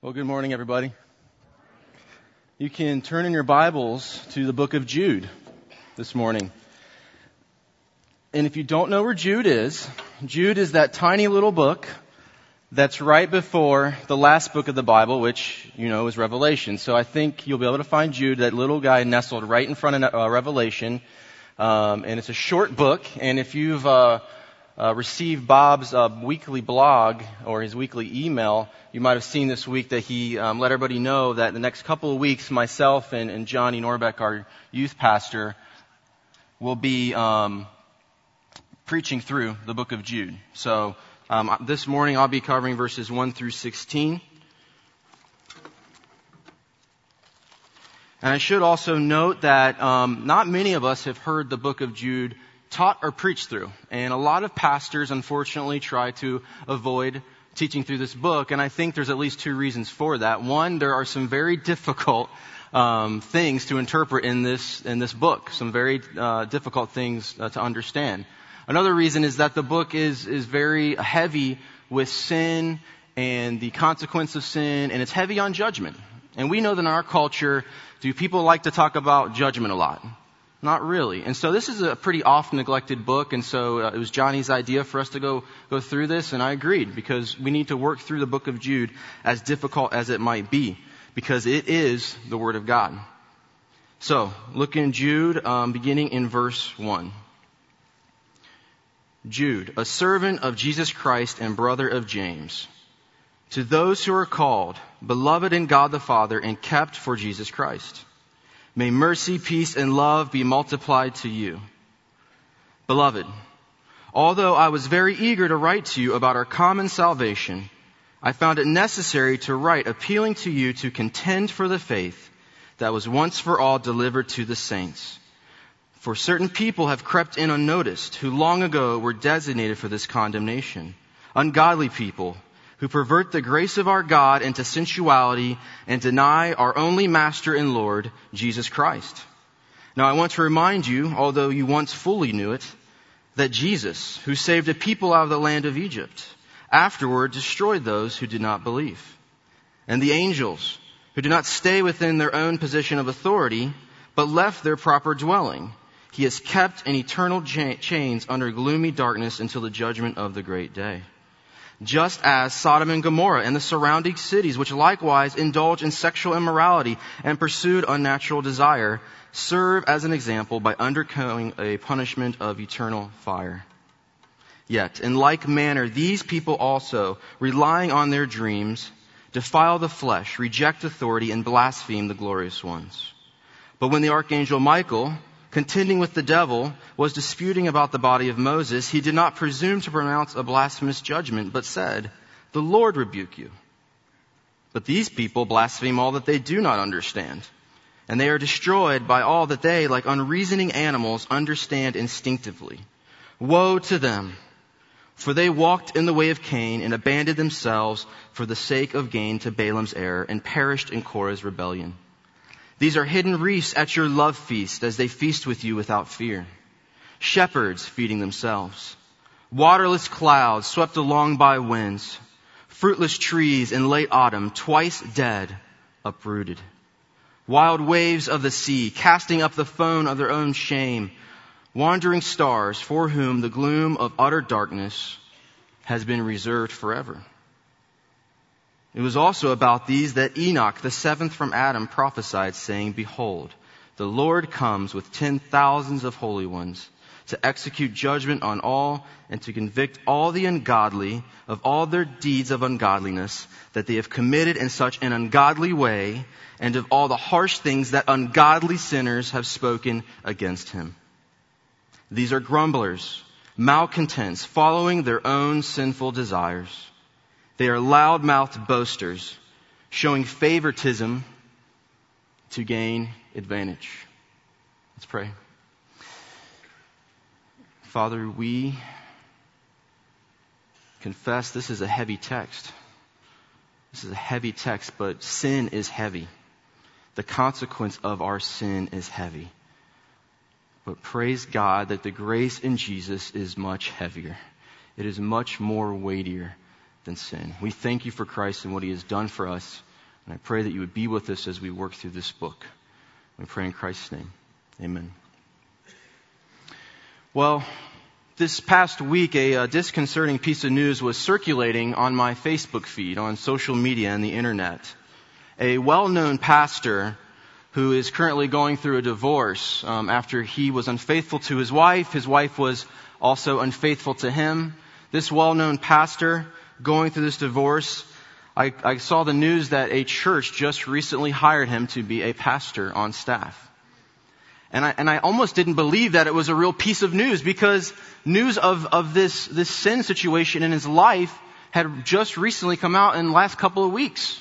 Well, good morning, everybody. You can turn in your Bibles to the book of Jude this morning. And if you don't know where Jude is that tiny little book that's right before the last book of the Bible, which, you know, is Revelation. So I think you'll be able to find Jude, that little guy nestled right in front of Revelation. And it's a short book. And if you've received Bob's weekly blog or his weekly email, you might have seen this week that he let everybody know that the next couple of weeks, myself and Johnny Norbeck, our youth pastor, will be preaching through the book of Jude. So this morning I'll be covering verses 1 through 16. And I should also note that not many of us have heard the book of Jude taught or preached through. And a lot of pastors, unfortunately, try to avoid teaching through this book. And I think there's at least two reasons for that. One, there are some very difficult things to interpret in this book. Some very difficult things to understand. Another reason is that the book is very heavy with sin and the consequence of sin, and it's heavy on judgment. And we know that in our culture, do people like to talk about judgment a lot? Not really. And so this is a pretty often neglected book, and so it was Johnny's idea for us to go through this, and I agreed, because we need to work through the book of Jude, as difficult as it might be, because it is the Word of God. So, look in Jude, beginning in verse 1. Jude, a servant of Jesus Christ and brother of James, to those who are called, beloved in God the Father, and kept for Jesus Christ. May mercy, peace, and love be multiplied to you. Beloved, although I was very eager to write to you about our common salvation, I found it necessary to write appealing to you to contend for the faith that was once for all delivered to the saints. For certain people have crept in unnoticed, who long ago were designated for this condemnation. Ungodly people, who pervert the grace of our God into sensuality and deny our only Master and Lord, Jesus Christ. Now I want to remind you, although you once fully knew it, that Jesus, who saved a people out of the land of Egypt, afterward destroyed those who did not believe. And the angels, who did not stay within their own position of authority, but left their proper dwelling, He has kept in eternal chains under gloomy darkness until the judgment of the great day. Just as Sodom and Gomorrah and the surrounding cities, which likewise indulged in sexual immorality and pursued unnatural desire, serve as an example by undergoing a punishment of eternal fire. Yet, in like manner, these people also, relying on their dreams, defile the flesh, reject authority, and blaspheme the glorious ones. But when the archangel Michael, contending with the devil, was disputing about the body of Moses, he did not presume to pronounce a blasphemous judgment, but said, "The Lord rebuke you." But these people blaspheme all that they do not understand, and they are destroyed by all that they, like unreasoning animals, understand instinctively. Woe to them! For they walked in the way of Cain and abandoned themselves for the sake of gain to Balaam's error, and perished in Korah's rebellion. These are hidden reefs at your love feast as they feast with you without fear. Shepherds feeding themselves. Waterless clouds swept along by winds. Fruitless trees in late autumn, twice dead, uprooted. Wild waves of the sea, casting up the foam of their own shame. Wandering stars for whom the gloom of utter darkness has been reserved forever. It was also about these that Enoch, the seventh from Adam, prophesied, saying, "Behold, the Lord comes with 10,000s of holy ones to execute judgment on all and to convict all the ungodly of all their deeds of ungodliness that they have committed in such an ungodly way, and of all the harsh things that ungodly sinners have spoken against him." These are grumblers, malcontents, following their own sinful desires. They are loud-mouthed boasters, showing favoritism to gain advantage. Let's pray. Father, we confess this is a heavy text. This is a heavy text, but sin is heavy. The consequence of our sin is heavy. But praise God that the grace in Jesus is much heavier. It is much more weightier than sin. We thank you for Christ and what he has done for us. And I pray that you would be with us as we work through this book. We pray in Christ's name. Amen. Well, this past week, a disconcerting piece of news was circulating on my Facebook feed, on social media and the internet. A well-known pastor who is currently going through a divorce after he was unfaithful to his wife. His wife was also unfaithful to him. This well-known pastor going through this divorce, I saw the news that a church just recently hired him to be a pastor on staff. And I almost didn't believe that it was a real piece of news, because news of this sin situation in his life had just recently come out in the last couple of weeks.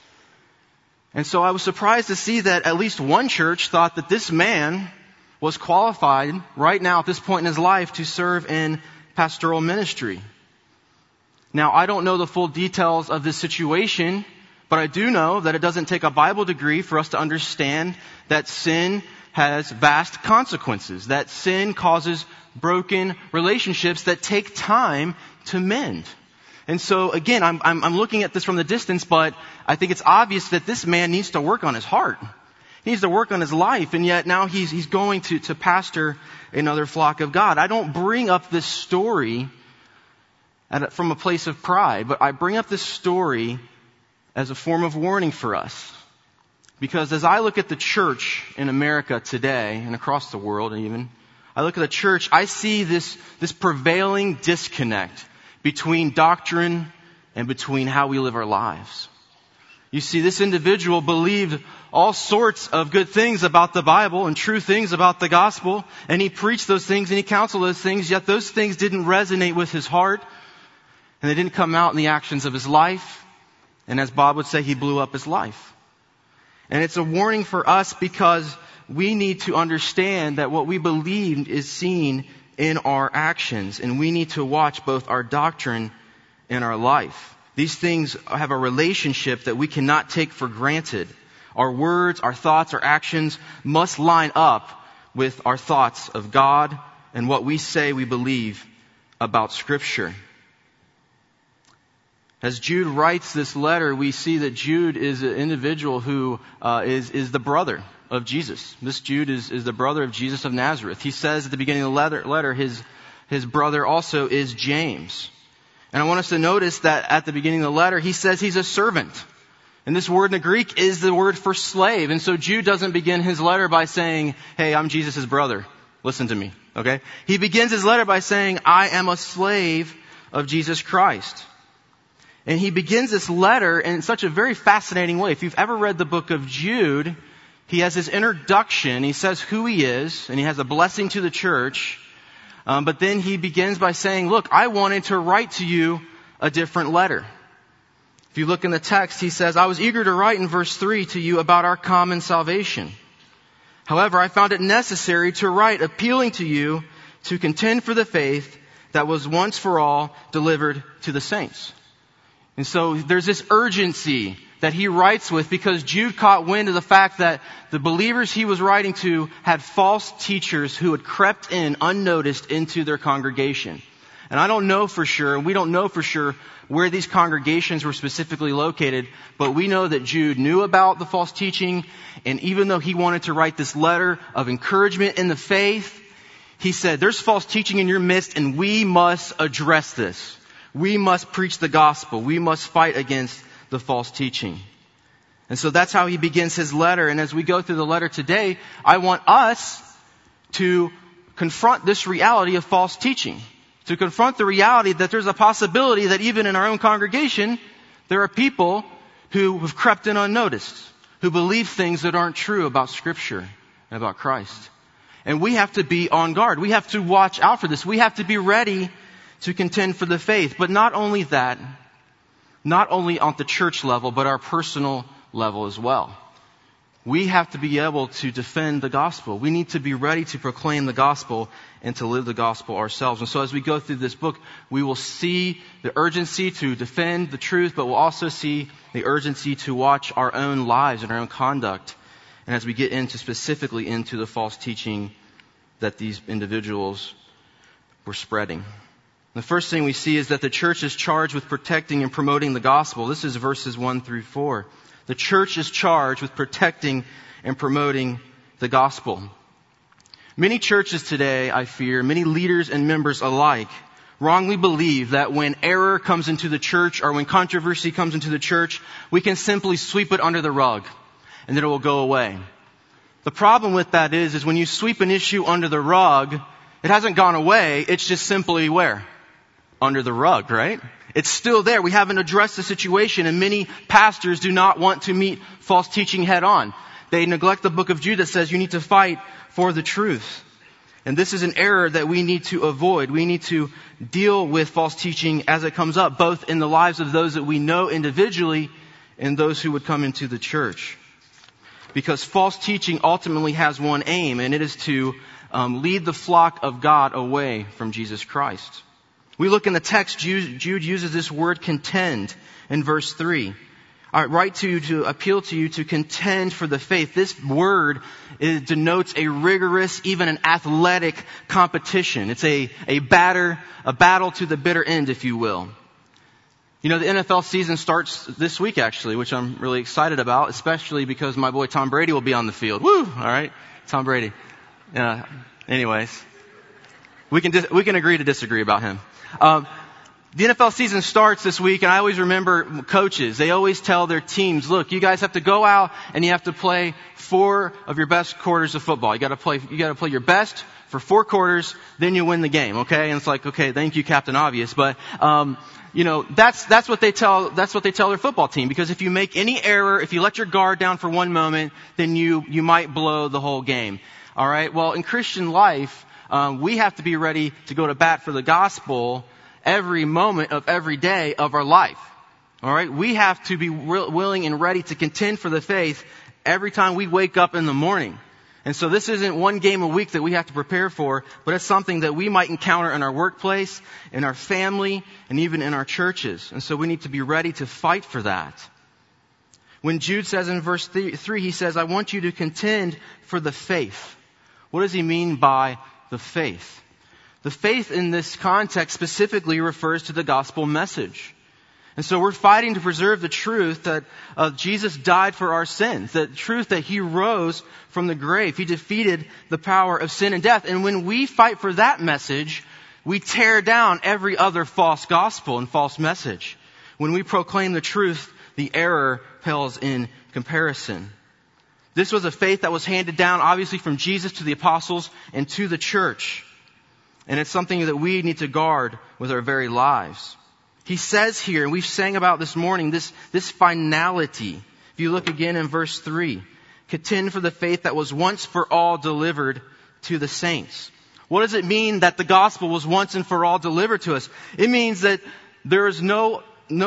And so I was surprised to see that at least one church thought that this man was qualified right now at this point in his life to serve in pastoral ministry. Now, I don't know the full details of this situation, but I do know that it doesn't take a Bible degree for us to understand that sin has vast consequences, that sin causes broken relationships that take time to mend. And so, again, I'm looking at this from the distance, but I think it's obvious that this man needs to work on his heart. He needs to work on his life, and yet now he's going to pastor another flock of God. I don't bring up this story from a place of pride, but I bring up this story as a form of warning for us. Because as I look at the church in America today, and across the world even, I look at the church, I see this prevailing disconnect between doctrine and between how we live our lives. You see, this individual believed all sorts of good things about the Bible and true things about the gospel, and he preached those things and he counseled those things, yet those things didn't resonate with his heart, and they didn't come out in the actions of his life. And as Bob would say, he blew up his life. And it's a warning for us, because we need to understand that what we believe is seen in our actions, and we need to watch both our doctrine and our life. These things have a relationship that we cannot take for granted. Our words, our thoughts, our actions must line up with our thoughts of God and what we say we believe about Scripture. As Jude writes this letter, we see that Jude is an individual who is the brother of Jesus. This Jude is the brother of Jesus of Nazareth. He says at the beginning of the letter, his brother also is James. And I want us to notice that at the beginning of the letter, he says he's a servant. And this word in the Greek is the word for slave. And so Jude doesn't begin his letter by saying, hey, I'm Jesus' brother. Listen to me. Okay? He begins his letter by saying, I am a slave of Jesus Christ. And he begins this letter in such a very fascinating way. If you've ever read the book of Jude, he has his introduction. He says who he is, and he has a blessing to the church. But then he begins by saying, look, I wanted to write to you a different letter. If you look in the text, he says, I was eager to write in verse 3 to you about our common salvation. However, I found it necessary to write appealing to you to contend for the faith that was once for all delivered to the saints. And so there's this urgency that he writes with, because Jude caught wind of the fact that the believers he was writing to had false teachers who had crept in unnoticed into their congregation. And I don't know for sure, and we don't know for sure where these congregations were specifically located, but we know that Jude knew about the false teaching, and even though he wanted to write this letter of encouragement in the faith, he said, there's false teaching in your midst, and we must address this. We must preach the gospel. We must fight against the false teaching. And so that's how he begins his letter. And as we go through the letter today, I want us to confront this reality of false teaching. To confront the reality that there's a possibility that even in our own congregation, there are people who have crept in unnoticed, who believe things that aren't true about Scripture and about Christ. And we have to be on guard. We have to watch out for this. We have to be ready to contend for the faith. But not only that, not only on the church level, but our personal level as well. We have to be able to defend the gospel. We need to be ready to proclaim the gospel and to live the gospel ourselves. And so as we go through this book, we will see the urgency to defend the truth, but we'll also see the urgency to watch our own lives and our own conduct. And as we get specifically into the false teaching that these individuals were spreading. The first thing we see is that the church is charged with protecting and promoting the gospel. This is verses 1 through 4. The church is charged with protecting and promoting the gospel. Many churches today, I fear, many leaders and members alike, wrongly believe that when error comes into the church or when controversy comes into the church, we can simply sweep it under the rug and then it will go away. The problem with that is when you sweep an issue under the rug, it hasn't gone away, it's just simply where? Under the rug, right? It's still there. We haven't addressed the situation, and many pastors do not want to meet false teaching head on. They neglect the book of Jude that says you need to fight for the truth. And this is an error that we need to avoid. We need to deal with false teaching as it comes up, both in the lives of those that we know individually and those who would come into the church. Because false teaching ultimately has one aim, and it is to lead the flock of God away from Jesus Christ. We look in the text, Jude uses this word contend in verse 3. I write to appeal to you to contend for the faith. This word denotes a rigorous, even an athletic competition. It's a battle to the bitter end, if you will. You know, the NFL season starts this week, actually, which I'm really excited about, especially because my boy Tom Brady will be on the field. Woo! All right, Tom Brady. Anyways, we can agree to disagree about him. The NFL season starts this week, and I always remember coaches. They always tell their teams, look, you guys have to go out and you have to play 4 of your best quarters of football. You got to play your best for 4 quarters, then you win the game, okay? And it's like, okay, thank you, Captain Obvious, but that's what they tell their football team, because if you make any error, if you let your guard down for one moment, then you might blow the whole game. All right? Well, in Christian life, we have to be ready to go to bat for the gospel every moment of every day of our life. All right? We have to be willing and ready to contend for the faith every time we wake up in the morning. And so this isn't one game a week that we have to prepare for, but it's something that we might encounter in our workplace, in our family, and even in our churches. And so we need to be ready to fight for that. When Jude says in verse 3, he says, I want you to contend for the faith. What does he mean by the faith? The faith in this context specifically refers to the gospel message. And so we're fighting to preserve the truth that Jesus died for our sins, the truth that He rose from the grave. He defeated the power of sin and death. And when we fight for that message, we tear down every other false gospel and false message. When we proclaim the truth, the error pales in comparison. This was a faith that was handed down obviously from Jesus to the apostles and to the church. And it's something that we need to guard with our very lives. He says here, and we've sang about this morning, this finality. If you look again in verse 3, contend for the faith that was once for all delivered to the saints. What does it mean that the gospel was once and for all delivered to us? It means that there's nothing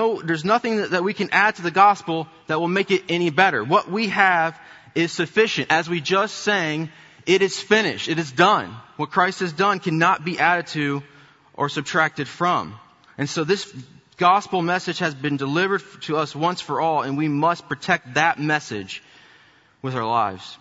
that we can add to the gospel that will make it any better. What we have is sufficient. As we just sang, it is finished. It is done. What Christ has done cannot be added to or subtracted from. And so this gospel message has been delivered to us once for all, and we must protect that message with our lives.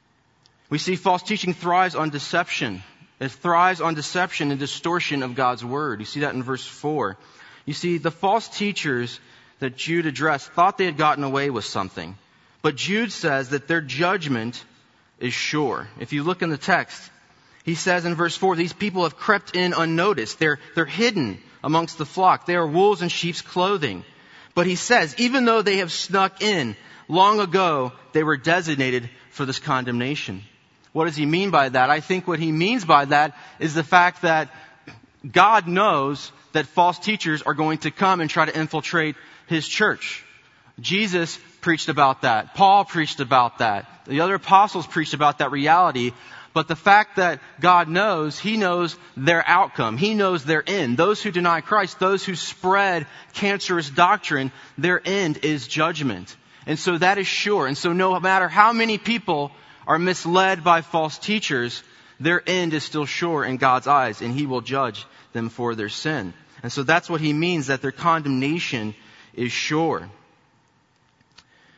We see false teaching thrives on deception. It thrives on deception and distortion of God's word. You see that in verse 4. You see, the false teachers that Jude addressed thought they had gotten away with something. But Jude says that their judgment is sure. If you look in the text, he says in verse 4, these people have crept in unnoticed. They're hidden amongst the flock. They are wolves in sheep's clothing. But he says, even though they have snuck in, long ago they were designated for this condemnation. What does he mean by that? I think what he means by that is the fact that God knows that false teachers are going to come and try to infiltrate His church. Jesus preached about that. Paul preached about that. The other apostles preached about that reality. But the fact that God knows, He knows their outcome. He knows their end. Those who deny Christ, those who spread cancerous doctrine, their end is judgment. And so that is sure. And so no matter how many people are misled by false teachers, their end is still sure in God's eyes, and He will judge them for their sin. And so that's what he means, that their condemnation is sure.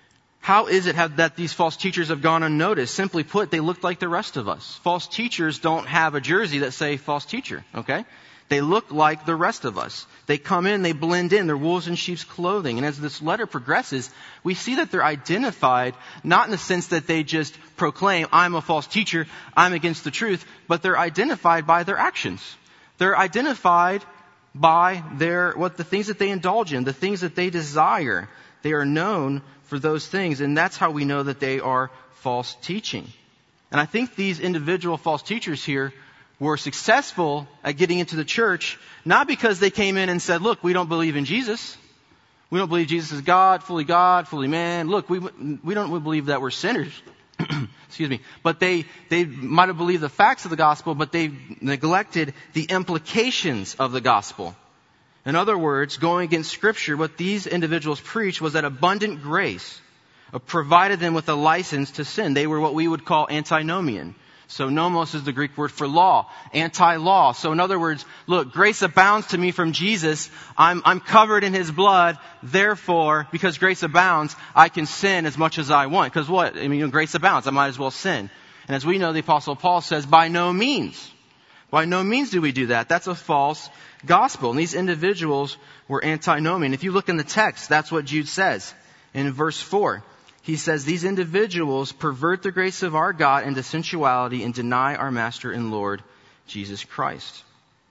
How is it that these false teachers have gone unnoticed? Simply put, they look like the rest of us. False teachers don't have a jersey that say false teacher, okay? They look like the rest of us. They come in, they blend in, they're wolves in sheep's clothing. And as this letter progresses, we see that they're identified, not in the sense that they just proclaim, I'm a false teacher, I'm against the truth, but they're identified by their actions. They're identified by the things that they indulge in, the things that they desire. They are known for those things, and that's how we know that they are false teaching. And I think these individual false teachers here were successful at getting into the church, not because they came in and said, look, we don't believe in Jesus. We don't believe Jesus is God, fully man. Look, we don't believe that we're sinners. Excuse me. But they might have believed the facts of the gospel, but they neglected the implications of the gospel. In other words, going against Scripture, what these individuals preached was that abundant grace provided them with a license to sin. They were what we would call antinomian. So nomos is the Greek word for law, anti-law. So in other words, look, grace abounds to me from Jesus. I'm covered in His blood. Therefore, because grace abounds, I can sin as much as I want. Because what? Grace abounds. I might as well sin. And as we know, the Apostle Paul says, by no means. By no means do we do that. That's a false gospel. And these individuals were antinomian. If you look in the text, that's what Jude says. In verse 4, he says, these individuals pervert the grace of our God into sensuality and deny our Master and Lord, Jesus Christ.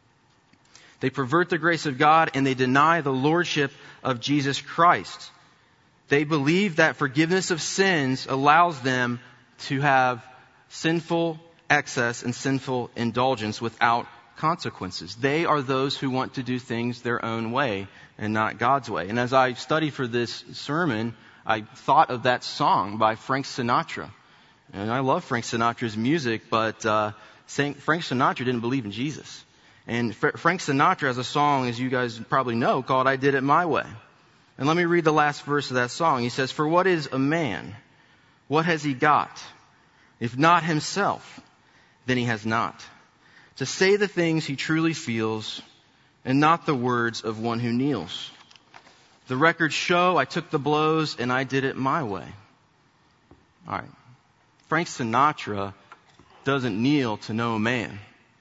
They pervert the grace of God and they deny the lordship of Jesus Christ. They believe that forgiveness of sins allows them to have sinful excess and sinful indulgence without consequences. They are those who want to do things their own way and not God's way. And as I studied for this sermon, I thought of that song by Frank Sinatra. And I love Frank Sinatra's music, but Frank Sinatra didn't believe in Jesus. And Frank Sinatra has a song, as you guys probably know, called I Did It My Way. And let me read the last verse of that song. He says, for what is a man? What has he got? If not himself, then he has not. To say the things he truly feels, and not the words of one who kneels. The records show I took the blows and I did it my way. All right. Frank Sinatra doesn't kneel to no man.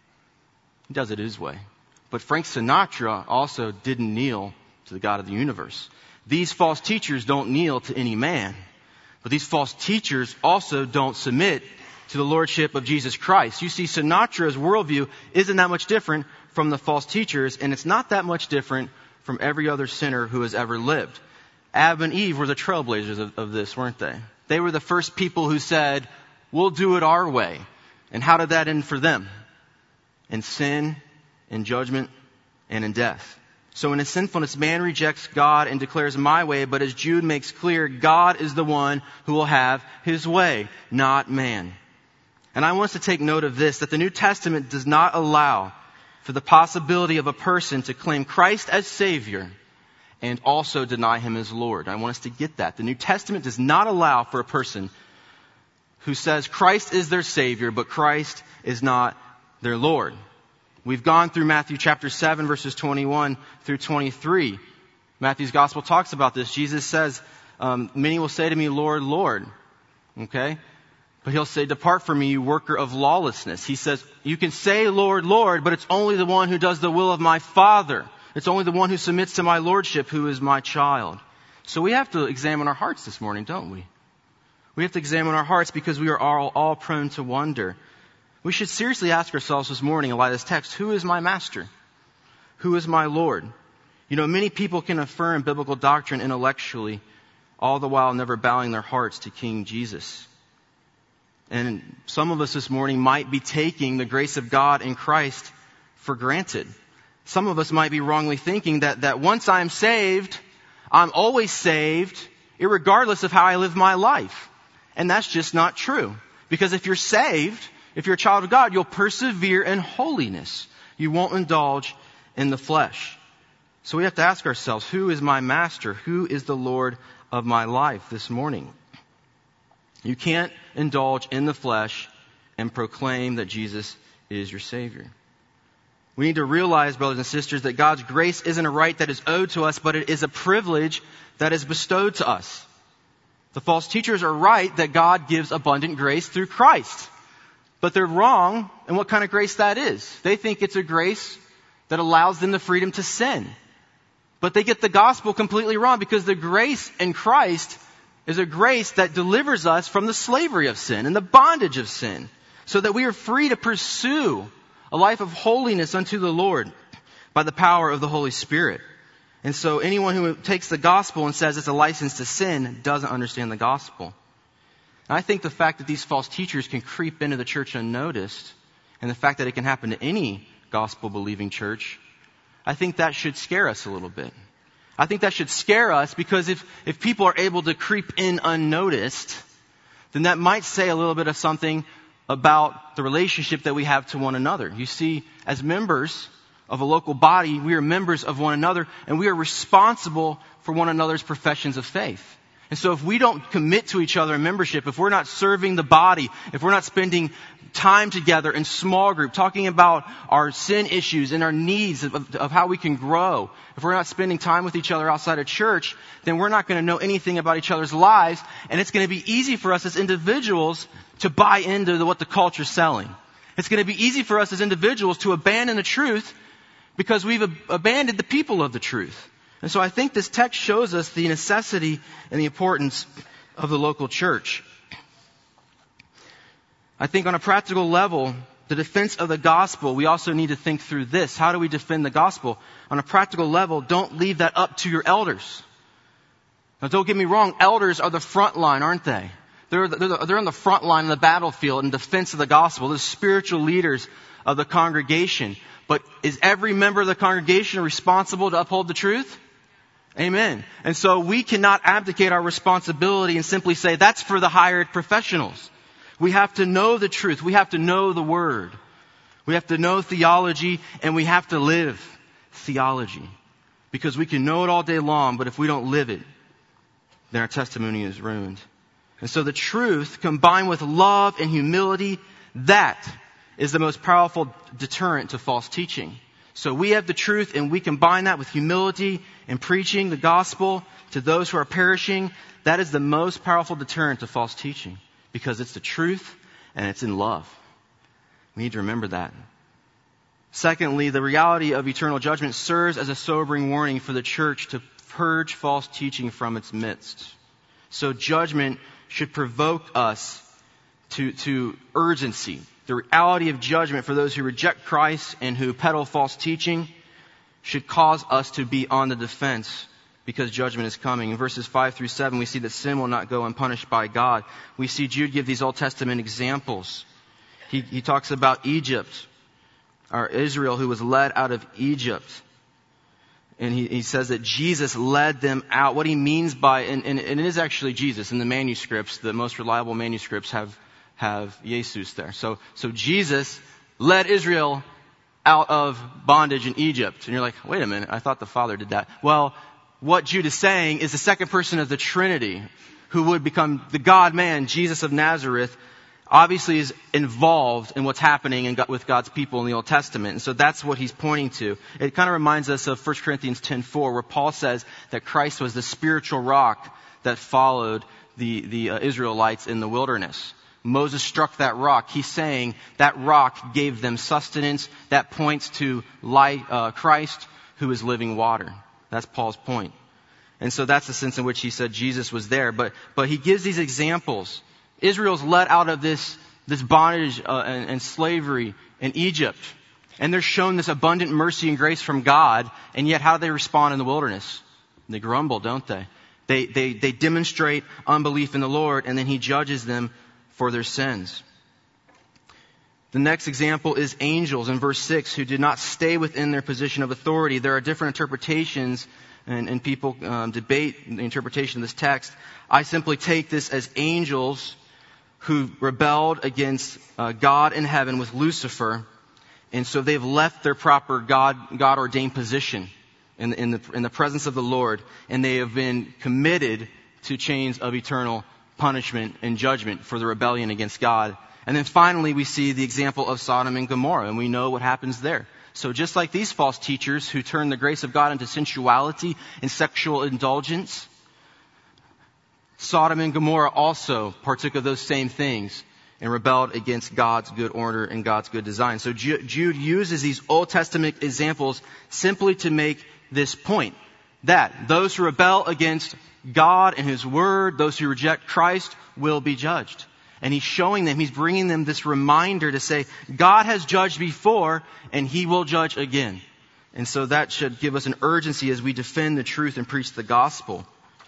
He does it his way. But Frank Sinatra also didn't kneel to the God of the universe. These false teachers don't kneel to any man. But these false teachers also don't submit to the lordship of Jesus Christ. You see, Sinatra's worldview isn't that much different from the false teachers, and it's not that much different from every other sinner who has ever lived. Adam and Eve were the trailblazers of this, weren't they? They were the first people who said, we'll do it our way. And how did that end for them? In sin, in judgment, and in death. So in his sinfulness, man rejects God and declares my way, but as Jude makes clear, God is the one who will have His way, not man. And I want us to take note of this, that the New Testament does not allow for the possibility of a person to claim Christ as Savior and also deny Him as Lord. I want us to get that. The New Testament does not allow for a person who says Christ is their Savior, but Christ is not their Lord. We've gone through Matthew chapter 7, verses 21 through 23. Matthew's gospel talks about this. Jesus says, many will say to me, Lord, Lord. Okay? But He'll say, depart from me, you worker of lawlessness. He says, you can say, Lord, Lord, but it's only the one who does the will of my Father. It's only the one who submits to my lordship who is my child. So we have to examine our hearts this morning, don't we? We have to examine our hearts because we are all prone to wonder. We should seriously ask ourselves this morning in light of this text, who is my master? Who is my Lord? You know, many people can affirm biblical doctrine intellectually, all the while never bowing their hearts to King Jesus. And some of us this morning might be taking the grace of God in Christ for granted. Some of us might be wrongly thinking that once I'm saved, I'm always saved, irregardless of how I live my life. And that's just not true. Because if you're saved, if you're a child of God, you'll persevere in holiness. You won't indulge in the flesh. So we have to ask ourselves, who is my master? Who is the Lord of my life this morning? You can't indulge in the flesh and proclaim that Jesus is your Savior. We need to realize, brothers and sisters, that God's grace isn't a right that is owed to us, but it is a privilege that is bestowed to us. The false teachers are right that God gives abundant grace through Christ. But they're wrong in what kind of grace that is. They think it's a grace that allows them the freedom to sin. But they get the gospel completely wrong, because the grace in Christ is a grace that delivers us from the slavery of sin and the bondage of sin, so that we are free to pursue a life of holiness unto the Lord by the power of the Holy Spirit. And so anyone who takes the gospel and says it's a license to sin doesn't understand the gospel. And I think the fact that these false teachers can creep into the church unnoticed, and the fact that it can happen to any gospel-believing church, I think that should scare us a little bit. I think that should scare us, because if people are able to creep in unnoticed, then that might say a little bit of something about the relationship that we have to one another. You see, as members of a local body, we are members of one another, and we are responsible for one another's professions of faith. And so if we don't commit to each other in membership, if we're not serving the body, if we're not spending time together in small group, talking about our sin issues and our needs of how we can grow, if we're not spending time with each other outside of church, then we're not going to know anything about each other's lives, and it's going to be easy for us as individuals to buy into what the culture's selling. It's going to be easy for us as individuals to abandon the truth, because we've abandoned the people of the truth. And so I think this text shows us the necessity and the importance of the local church. I think on a practical level, the defense of the gospel, we also need to think through this. How do we defend the gospel? On a practical level, don't leave that up to your elders. Now, don't get me wrong, elders are the front line, aren't they? They're on the front line of the battlefield in defense of the gospel. They're the spiritual leaders of the congregation. But is every member of the congregation responsible to uphold the truth? Amen. And so we cannot abdicate our responsibility and simply say, that's for the hired professionals. We have to know the truth. We have to know the Word. We have to know theology, and we have to live theology. Because we can know it all day long, but if we don't live it, then our testimony is ruined. And so the truth, combined with love and humility, that is the most powerful deterrent to false teaching. So we have the truth, and we combine that with humility and preaching the gospel to those who are perishing. That is the most powerful deterrent to false teaching, because it's the truth and it's in love. We need to remember that. Secondly, the reality of eternal judgment serves as a sobering warning for the church to purge false teaching from its midst. So judgment should provoke us to urgency. The reality of judgment for those who reject Christ and who peddle false teaching should cause us to be on the defense, because judgment is coming. In verses 5 through 7, we see that sin will not go unpunished by God. We see Jude give these Old Testament examples. He talks about Egypt, or Israel, who was led out of Egypt. And he says that Jesus led them out. What he means by, and it is actually Jesus in the manuscripts, the most reliable manuscripts have Jesus there. So Jesus led Israel out of bondage in Egypt. And you're like, wait a minute, I thought the Father did that. Well, what Jude is saying is the second person of the Trinity, who would become the God-man, Jesus of Nazareth, obviously is involved in what's happening with God's people in the Old Testament. And so that's what he's pointing to. It kind of reminds us of 1 Corinthians 10:4, where Paul says that Christ was the spiritual rock that followed the Israelites in the wilderness. Moses struck that rock. He's saying that rock gave them sustenance. That points to Christ, who is living water. That's Paul's point. And so that's the sense in which he said Jesus was there. But he gives these examples. Israel's led out of this bondage and slavery in Egypt. And they're shown this abundant mercy and grace from God. And yet how do they respond in the wilderness? They grumble, don't they? They demonstrate unbelief in the Lord, and then he judges them for their sins. The next example is angels in verse 6, who did not stay within their position of authority. There are different interpretations, and people debate the interpretation of this text. I simply take this as angels who rebelled against God in heaven with Lucifer, and so they've left their proper God-ordained position in the presence of the Lord, and they have been committed to chains of eternal punishment and judgment for the rebellion against God. And then finally, we see the example of Sodom and Gomorrah, and we know what happens there. So just like these false teachers who turn the grace of God into sensuality and sexual indulgence, Sodom and Gomorrah also partook of those same things and rebelled against God's good order and God's good design. So Jude uses these Old Testament examples simply to make this point, that those who rebel against God and His Word, those who reject Christ, will be judged. And he's showing them, he's bringing them this reminder to say, God has judged before and He will judge again. And so that should give us an urgency as we defend the truth and preach the gospel.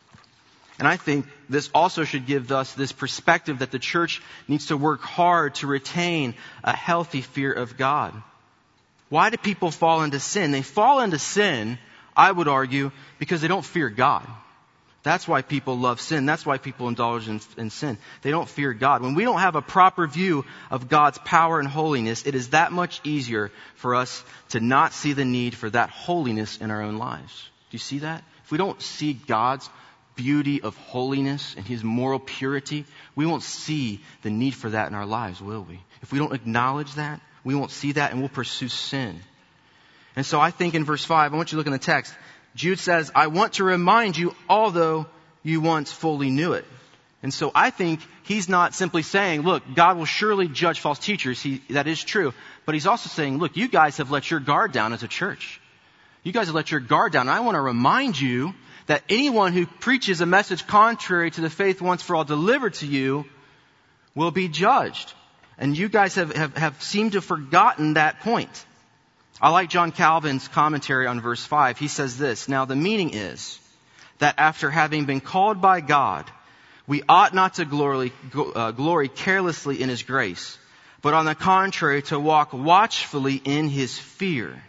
And I think this also should give us this perspective that the church needs to work hard to retain a healthy fear of God. Why do people fall into sin? They fall into sin, I would argue, because they don't fear God. That's why people love sin. That's why people indulge in sin. They don't fear God. When we don't have a proper view of God's power and holiness, it is that much easier for us to not see the need for that holiness in our own lives. Do you see that? If we don't see God's beauty of holiness and His moral purity, we won't see the need for that in our lives, will we? If we don't acknowledge that, we won't see that and we'll pursue sin. And so I think in verse 5, I want you to look in the text. Jude says, I want to remind you, although you once fully knew it. And so I think he's not simply saying, look, God will surely judge false teachers. That is true. But he's also saying, look, you guys have let your guard down as a church. You guys have let your guard down. And I want to remind you that anyone who preaches a message contrary to the faith once for all delivered to you will be judged. And you guys have seemed to have forgotten that point. I like John Calvin's commentary on verse 5. He says this, now the meaning is that after having been called by God, we ought not to glory carelessly in His grace, but on the contrary to walk watchfully in His fear.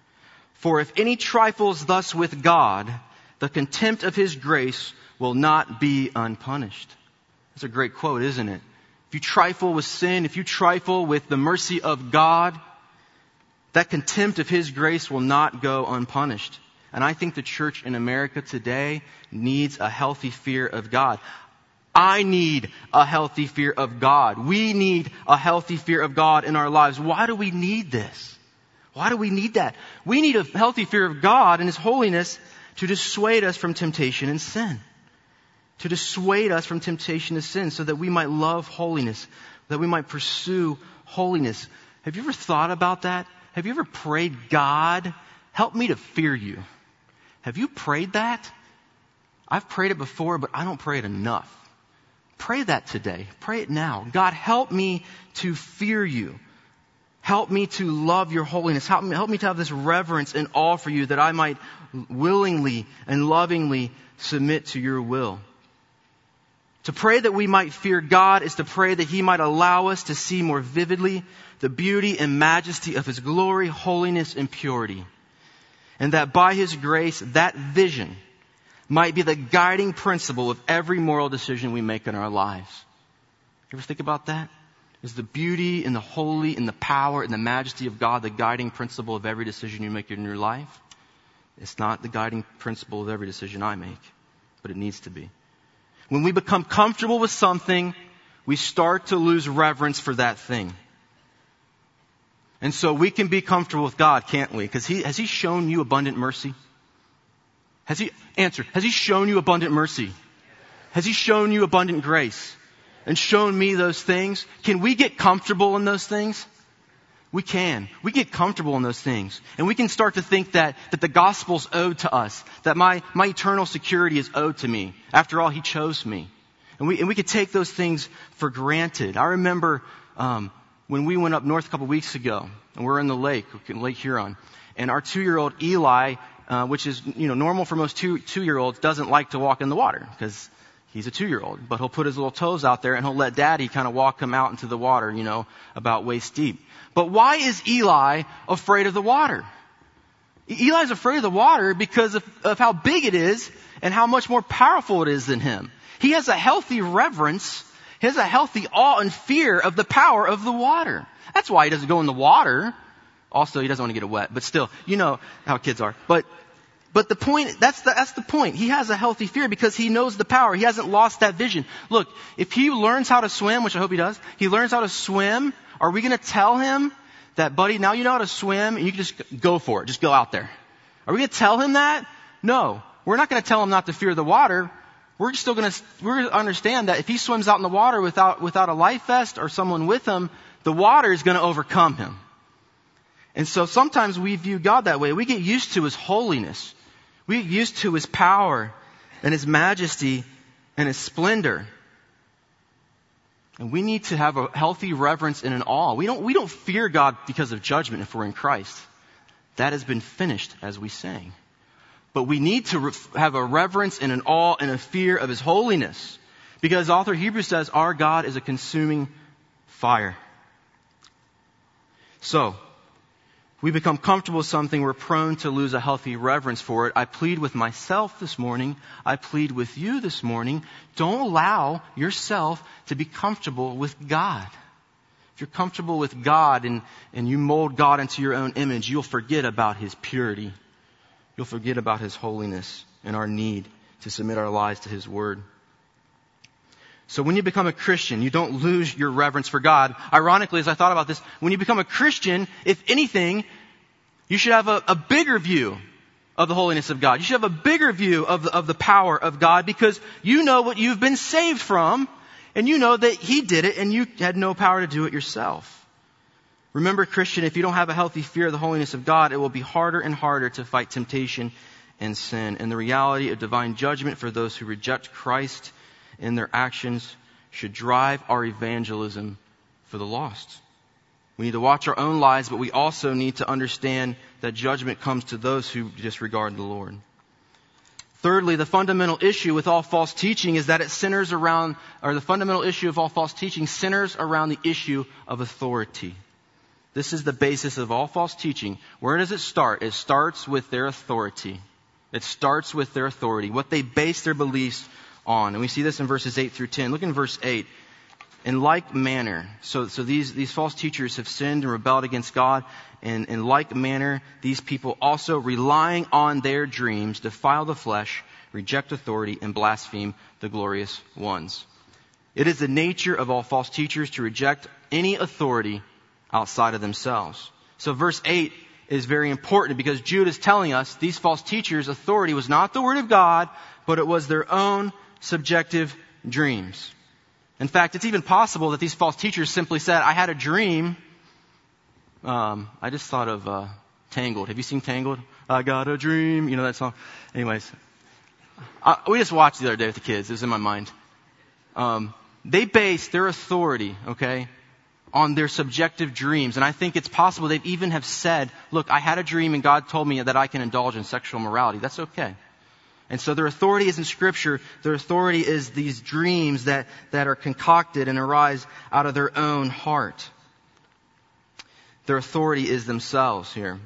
For if any trifles thus with God, the contempt of His grace will not be unpunished. That's a great quote, isn't it? If you trifle with sin, if you trifle with the mercy of God, that contempt of His grace will not go unpunished. And I think the church in America today needs a healthy fear of God. I need a healthy fear of God. We need a healthy fear of God in our lives. Why do we need this? Why do we need that? We need a healthy fear of God and His holiness to dissuade us from temptation and sin. To dissuade us from temptation and sin so that we might love holiness, that we might pursue holiness. Have you ever thought about that? Have you ever prayed, God, help me to fear you? Have you prayed that? I've prayed it before, but I don't pray it enough. Pray that today. Pray it now. God, help me to fear you. Help me to love your holiness. Help me to have this reverence and awe for you that I might willingly and lovingly submit to your will. To pray that we might fear God is to pray that He might allow us to see more vividly the beauty and majesty of His glory, holiness, and purity. And that by His grace, that vision might be the guiding principle of every moral decision we make in our lives. You ever think about that? Is the beauty and the holy and the power and the majesty of God the guiding principle of every decision you make in your life? It's not the guiding principle of every decision I make, but it needs to be. When we become comfortable with something, we start to lose reverence for that thing. And so we can be comfortable with God, can't we? Because has He shown you abundant mercy? Has He shown you abundant mercy? Has He shown you abundant grace? And shown me those things? Can we get comfortable in those things? We can. We get comfortable in those things. And we can start to think that the gospel's owed to us. That my eternal security is owed to me. After all, He chose me. And we could take those things for granted. I remember when we went up north a couple weeks ago, and we're in the Lake Huron, and our 2-year-old Eli, which is normal for most two-year-olds, doesn't like to walk in the water because he's a 2-year-old. But he'll put his little toes out there and he'll let Daddy kind of walk him out into the water, about waist deep. But why is Eli afraid of the water? Eli's afraid of the water because of how big it is and how much more powerful it is than him. He has a healthy reverence. He has a healthy awe and fear of the power of the water. That's why he doesn't go in the water. Also, he doesn't want to get wet, but still, you know how kids are. But the point, that's the point. He has a healthy fear because he knows the power. He hasn't lost that vision. Look, if he learns how to swim, which I hope he does, he learns how to swim, are we going to tell him that, buddy, now you know how to swim and you can just go for it. Just go out there. Are we going to tell him that? No. We're not going to tell him not to fear the water. we're going to understand that if he swims out in the water without a life vest or someone with him, the water is going to overcome him. And so sometimes we view God that way. We get used to his holiness. We get used to his power and his majesty and his splendor. And we need to have a healthy reverence and an awe. We don't fear God because of judgment if we're in Christ. That has been finished, as we sang. But we need to have a reverence and an awe and a fear of his holiness. Because the author of Hebrews says, our God is a consuming fire. So, we become comfortable with something, we're prone to lose a healthy reverence for it. I plead with myself this morning. I plead with you this morning. Don't allow yourself to be comfortable with God. If you're comfortable with God and you mold God into your own image, you'll forget about his purity. You'll forget about his holiness and our need to submit our lives to his word. So when you become a Christian, you don't lose your reverence for God. Ironically, as I thought about this, when you become a Christian, if anything, you should have a bigger view of the holiness of God. You should have a bigger view of the power of God, because you know what you've been saved from, and you know that he did it and you had no power to do it yourself. Remember, Christian, if you don't have a healthy fear of the holiness of God, it will be harder and harder to fight temptation and sin. And the reality of divine judgment for those who reject Christ in their actions should drive our evangelism for the lost. We need to watch our own lives, but we also need to understand that judgment comes to those who disregard the Lord. Thirdly, the fundamental issue with all false teaching is that it centers around, or the fundamental issue of all false teaching centers around the issue of authority. This is the basis of all false teaching. Where does it start? It starts with their authority. It starts with their authority, what they base their beliefs on. And we see this in verses 8 through 10. Look in verse 8. In like manner, so these false teachers have sinned and rebelled against God. And in like manner, these people also, relying on their dreams, defile the flesh, reject authority, and blaspheme the glorious ones. It is the nature of all false teachers to reject any authority outside of themselves. So verse 8 is very important, because Jude is telling us these false teachers' authority was not the word of God, but it was their own subjective dreams. In fact, it's even possible that these false teachers simply said, I had a dream. I just thought of Tangled. Have you seen Tangled? I got a dream. You know that song? Anyways, we just watched the other day with the kids. It was in my mind. They base their authority, okay, on their subjective dreams. And I think it's possible they even have said, look, I had a dream and God told me that I can indulge in sexual morality. That's okay. And so their authority isn't Scripture. Their authority is these dreams that are concocted and arise out of their own heart. Their authority is themselves here.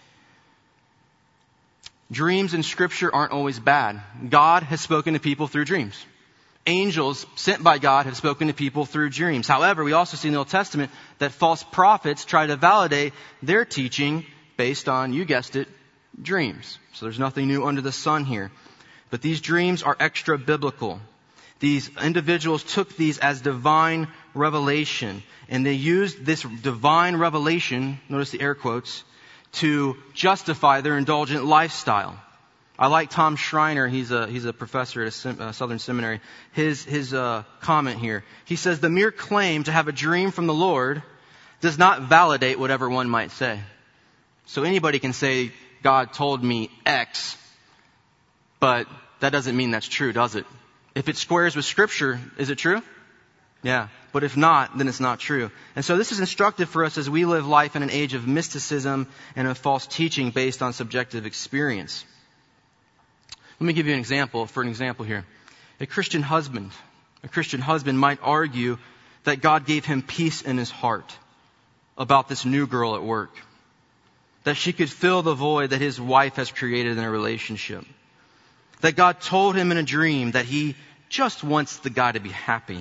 Dreams in Scripture aren't always bad. God has spoken to people through dreams. Angels sent by God have spoken to people through dreams. However, we also see in the Old Testament that false prophets try to validate their teaching based on, you guessed it, dreams. So there's nothing new under the sun here. But these dreams are extra biblical. These individuals took these as divine revelation, and they used this divine revelation, notice the air quotes, to justify their indulgent lifestyle. I like Tom Schreiner. He's a professor at a Southern seminary. His comment here. He says, the mere claim to have a dream from the Lord does not validate whatever one might say. So anybody can say, God told me X, but that doesn't mean that's true, does it? If it squares with Scripture, is it true? Yeah. But if not, then it's not true. And so this is instructive for us as we live life in an age of mysticism and of false teaching based on subjective experience. Let me give you an example here. A Christian husband might argue that God gave him peace in his heart about this new girl at work. That she could fill the void that his wife has created in a relationship. That God told him in a dream that he just wants the guy to be happy.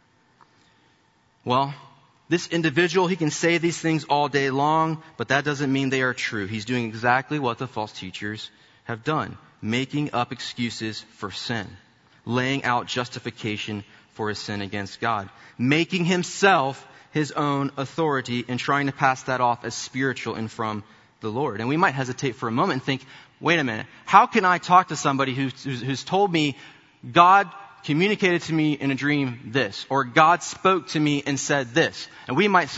Well, this individual, he can say these things all day long, but that doesn't mean they are true. He's doing exactly what the false teachers have done. Making up excuses for sin. Laying out justification for his sin against God. Making himself his own authority and trying to pass that off as spiritual and from the Lord. And we might hesitate for a moment and think, wait a minute, how can I talk to somebody who's told me God communicated to me in a dream this, or God spoke to me and said this. And we might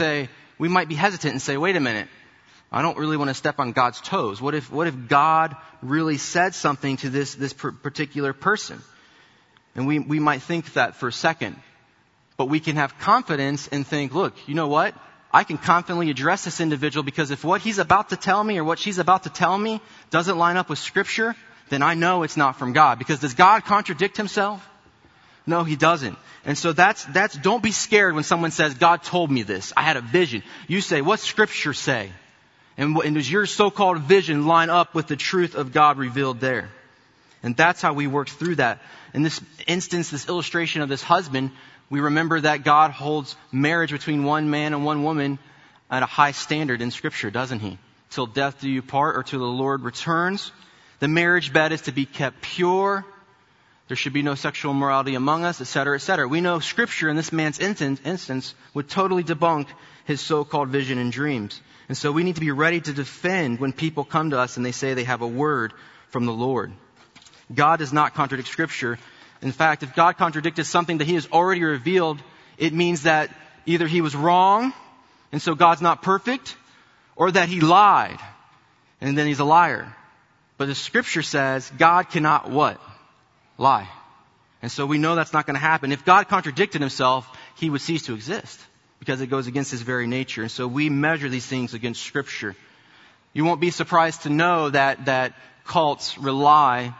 be hesitant and say, wait a minute, I don't really want to step on God's toes. What if God really said something to this particular person? And we might think that for a second. But we can have confidence and think, look, you know what? I can confidently address this individual because if what he's about to tell me or what she's about to tell me doesn't line up with Scripture, then I know it's not from God. Because does God contradict himself? No, he doesn't. And so don't be scared when someone says, God told me this. I had a vision. You say, what's Scripture say? And does your so-called vision line up with the truth of God revealed there? And that's how we work through that. In this instance, this illustration of this husband, we remember that God holds marriage between one man and one woman at a high standard in Scripture, doesn't he? Till death do you part, or till the Lord returns. The marriage bed is to be kept pure. There should be no sexual immorality among us, etc., etc. We know Scripture in this man's instance would totally debunk his so-called vision and dreams. And so we need to be ready to defend when people come to us and they say they have a word from the Lord. God does not contradict Scripture. In fact, if God contradicted something that he has already revealed, it means that either he was wrong, and so God's not perfect, or that he lied, and then he's a liar. But the Scripture says God cannot what? Lie. And so we know that's not going to happen. If God contradicted himself, he would cease to exist, because it goes against his very nature. And so we measure these things against Scripture. You won't be surprised to know that cults rely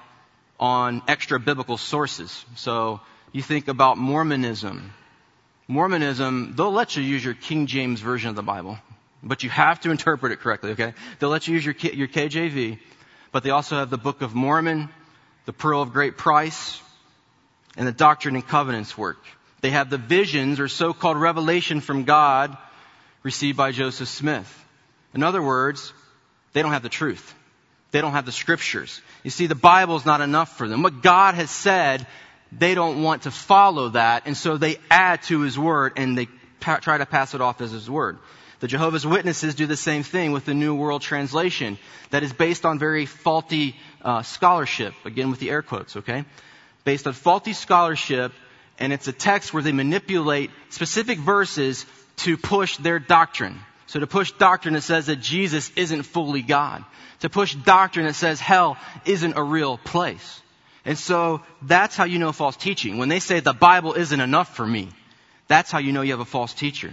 on extra biblical sources. So you think about Mormonism. Mormonism, they'll let you use your King James version of the Bible, but you have to interpret it correctly, okay? They'll let you use your KJV, but they also have the Book of Mormon, the Pearl of Great Price, and the Doctrine and Covenants work. They have the visions or so-called revelation from God received by Joseph Smith. In other words, they don't have the truth. They don't have the Scriptures. You see, the Bible is not enough for them. What God has said, they don't want to follow that, and so they add to His Word and they try to pass it off as His Word. The Jehovah's Witnesses do the same thing with the New World Translation that is based on very faulty scholarship, again with the air quotes, okay? Based on faulty scholarship, and it's a text where they manipulate specific verses to push their doctrine. So to push doctrine that says that Jesus isn't fully God. To push doctrine that says hell isn't a real place. And so that's how you know false teaching. When they say the Bible isn't enough for me, that's how you know you have a false teacher.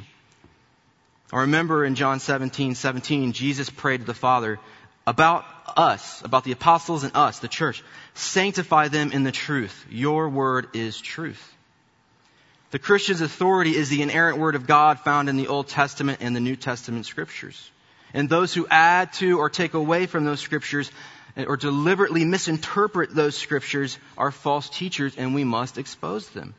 I remember in John 17:17, Jesus prayed to the Father about us, about the apostles and us, the church. Sanctify them in the truth. Your word is truth. The Christian's authority is the inerrant word of God found in the Old Testament and the New Testament Scriptures. And those who add to or take away from those Scriptures or deliberately misinterpret those Scriptures are false teachers, and we must expose them.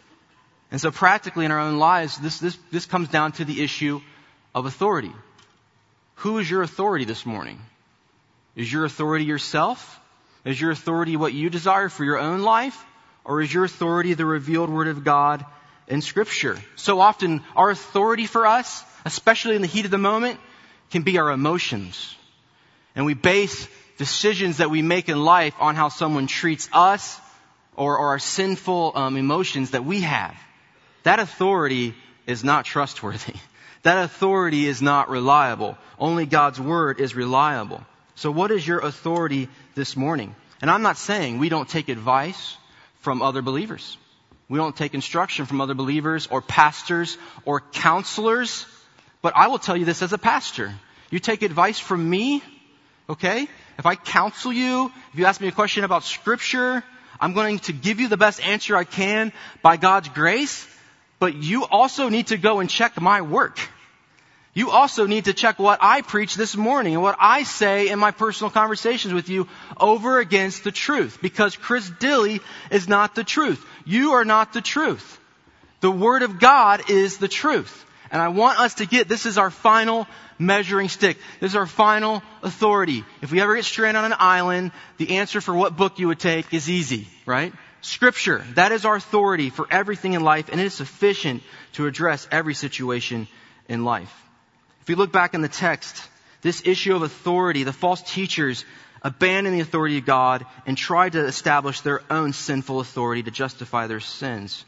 And so practically in our own lives, this comes down to the issue of authority. Who is your authority this morning? Is your authority yourself? Is your authority what you desire for your own life? Or is your authority the revealed Word of God in Scripture? So often our authority for us, especially in the heat of the moment, can be our emotions. And we base decisions that we make in life on how someone treats us or our sinful emotions that we have. That authority is not trustworthy. That authority is not reliable. Only God's Word is reliable. So what is your authority this morning? And I'm not saying we don't take advice from other believers. We don't take instruction from other believers or pastors or counselors. But I will tell you this as a pastor. You take advice from me, okay? If I counsel you, if you ask me a question about Scripture, I'm going to give you the best answer I can by God's grace. But you also need to go and check my work. You also need to check what I preach this morning and what I say in my personal conversations with you over against the truth. Because Chris Dilley is not the truth. You are not the truth. The Word of God is the truth. And I want us to this is our final measuring stick. This is our final authority. If we ever get stranded on an island, the answer for what book you would take is easy, right? Scripture. That is our authority for everything in life, and it is sufficient to address every situation in life. If we look back in the text, this issue of authority, the false teachers abandon the authority of God and try to establish their own sinful authority to justify their sins.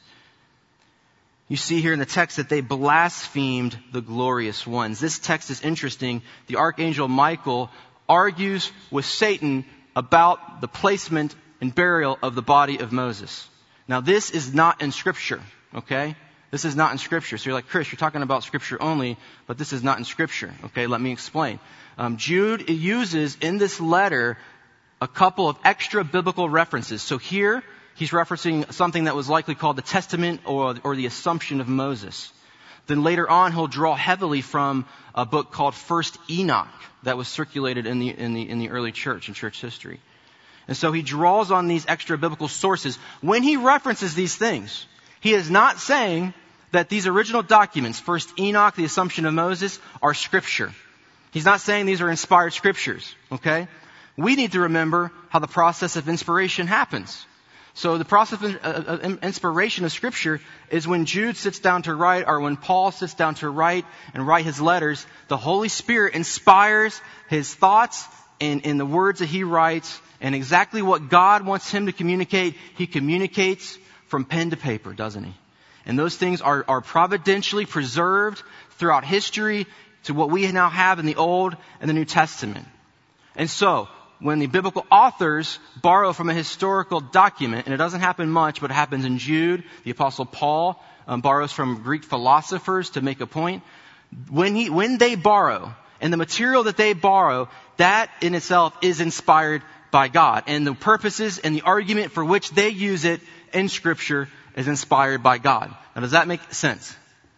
You see here in the text that they blasphemed the glorious ones. This text is interesting. The archangel Michael argues with Satan about the placement and burial of the body of Moses. Now, this is not in Scripture, okay? This is not in Scripture. So you're like, Chris, you're talking about Scripture only, but this is not in Scripture, okay? Let me explain. Jude uses in this letter a couple of extra biblical references. So here, he's referencing something that was likely called the Testament or the Assumption of Moses. Then later on, he'll draw heavily from a book called First Enoch that was circulated in the early church, in church history. And so he draws on these extra biblical sources. When he references these things, he is not saying that these original documents, First Enoch, the Assumption of Moses, are Scripture. He's not saying these are inspired Scriptures, okay? We need to remember how the process of inspiration happens. So the process of inspiration of Scripture is when Jude sits down to write, or when Paul sits down to write his letters, the Holy Spirit inspires his thoughts in the words that he writes, and exactly what God wants him to communicate, he communicates from pen to paper, doesn't he? And those things are providentially preserved throughout history to what we now have in the Old and the New Testament. And so, when the biblical authors borrow from a historical document, and it doesn't happen much, but it happens in Jude, the Apostle Paul borrows from Greek philosophers to make a point. When they borrow, and the material that they borrow, that in itself is inspired by God. And the purposes and the argument for which they use it in Scripture is inspired by God. Now, does that make sense?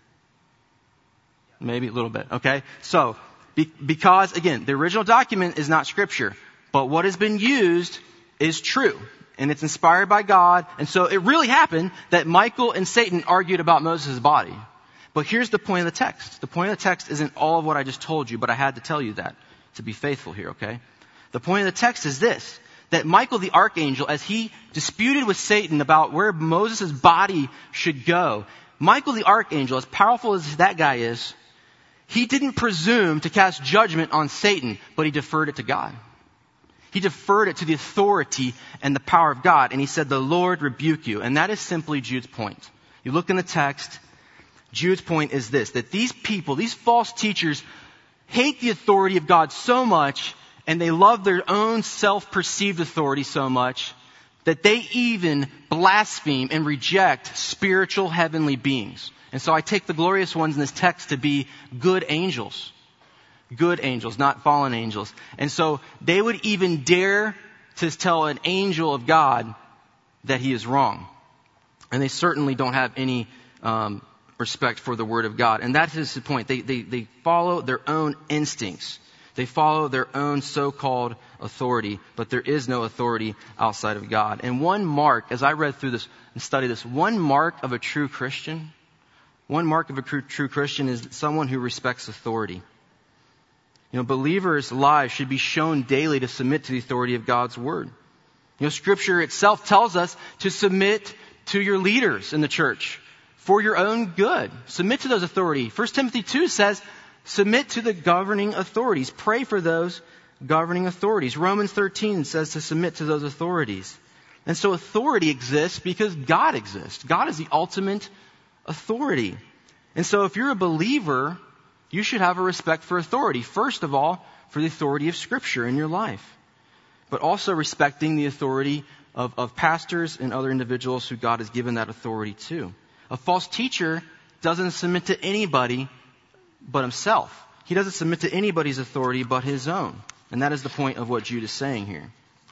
Maybe a little bit, okay? So, because, again, the original document is not Scripture, but what has been used is true, and it's inspired by God. And so it really happened that Michael and Satan argued about Moses' body. But here's the point of the text. The point of the text isn't all of what I just told you, but I had to tell you that to be faithful here, okay? The point of the text is this, that Michael the archangel, as he disputed with Satan about where Moses' body should go, Michael the archangel, as powerful as that guy is, he didn't presume to cast judgment on Satan, but he deferred it to God. He deferred it to the authority and the power of God. And he said, the Lord rebuke you. And that is simply Jude's point. You look in the text, Jude's point is this, that these people, these false teachers, hate the authority of God so much, and they love their own self-perceived authority so much, that they even blaspheme and reject spiritual heavenly beings. And so I take the glorious ones in this text to be good angels. Good angels, not fallen angels. And so they would even dare to tell an angel of God that he is wrong. And they certainly don't have any respect for the Word of God. And that is the point. They follow their own instincts. They follow their own so-called authority, but there is no authority outside of God. And one mark, as I read through this and studied this, one mark of a true Christian is someone who respects authority. You know, believers' lives should be shown daily to submit to the authority of God's Word. You know, Scripture itself tells us to submit to your leaders in the church for your own good. Submit to those authorities. 1 Timothy 2 says, submit to the governing authorities. Pray for those governing authorities. Romans 13 says to submit to those authorities. And so authority exists because God exists. God is the ultimate authority. And so if you're a believer, you should have a respect for authority. First of all, for the authority of Scripture in your life. But also respecting the authority of pastors and other individuals who God has given that authority to. A false teacher doesn't submit to anybody but himself. He doesn't submit to anybody's authority but his own. And that is the point of what Jude is saying here.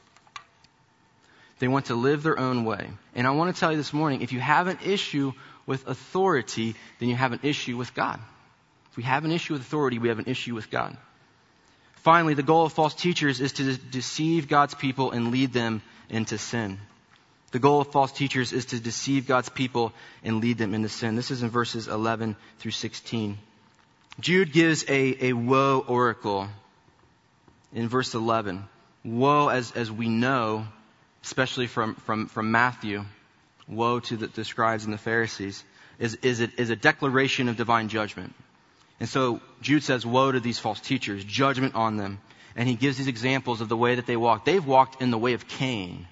They want to live their own way. And I want to tell you this morning, if you have an issue with authority, then you have an issue with God. If we have an issue with authority, we have an issue with God. Finally, the goal of false teachers is to deceive God's people and lead them into sin. The goal of false teachers is to deceive God's people and lead them into sin. This is in verses 11 through 16. Jude gives a woe oracle in verse 11. Woe, as we know, especially from Matthew, woe to the scribes and the Pharisees, is a declaration of divine judgment. And so Jude says, woe to these false teachers, judgment on them. And he gives these examples of the way that they walked. They've walked in the way of Cain.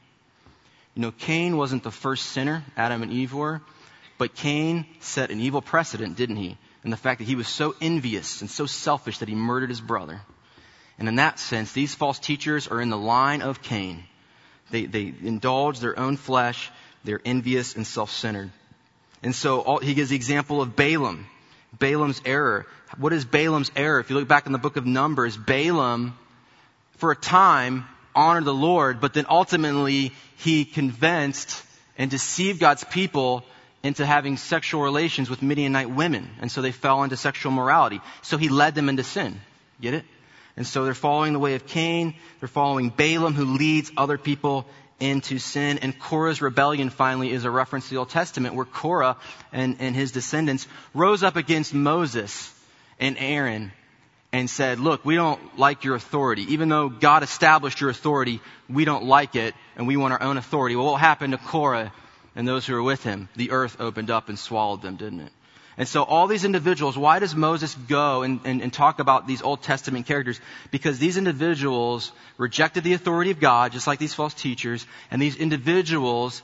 You know, Cain wasn't the first sinner, Adam and Eve were, but Cain set an evil precedent, didn't he? And the fact that he was so envious and so selfish that he murdered his brother. And in that sense, these false teachers are in the line of Cain. They indulge their own flesh. They're envious and self-centered. And so he gives the example of Balaam. Balaam's error. What is Balaam's error? If you look back in the book of Numbers, Balaam, for a time, honored the Lord, but then ultimately he convinced and deceived God's people into having sexual relations with Midianite women. And so they fell into sexual morality. So he led them into sin. Get it? And so they're following the way of Cain. They're following Balaam, who leads other people into sin. And Korah's rebellion finally is a reference to the Old Testament, where Korah and his descendants rose up against Moses and Aaron and said, look, we don't like your authority. Even though God established your authority, we don't like it, and we want our own authority. Well, what happened to Korah and those who were with him? The earth opened up and swallowed them, didn't it? And so all these individuals, why does Moses go and talk about these Old Testament characters? Because these individuals rejected the authority of God, just like these false teachers, and these individuals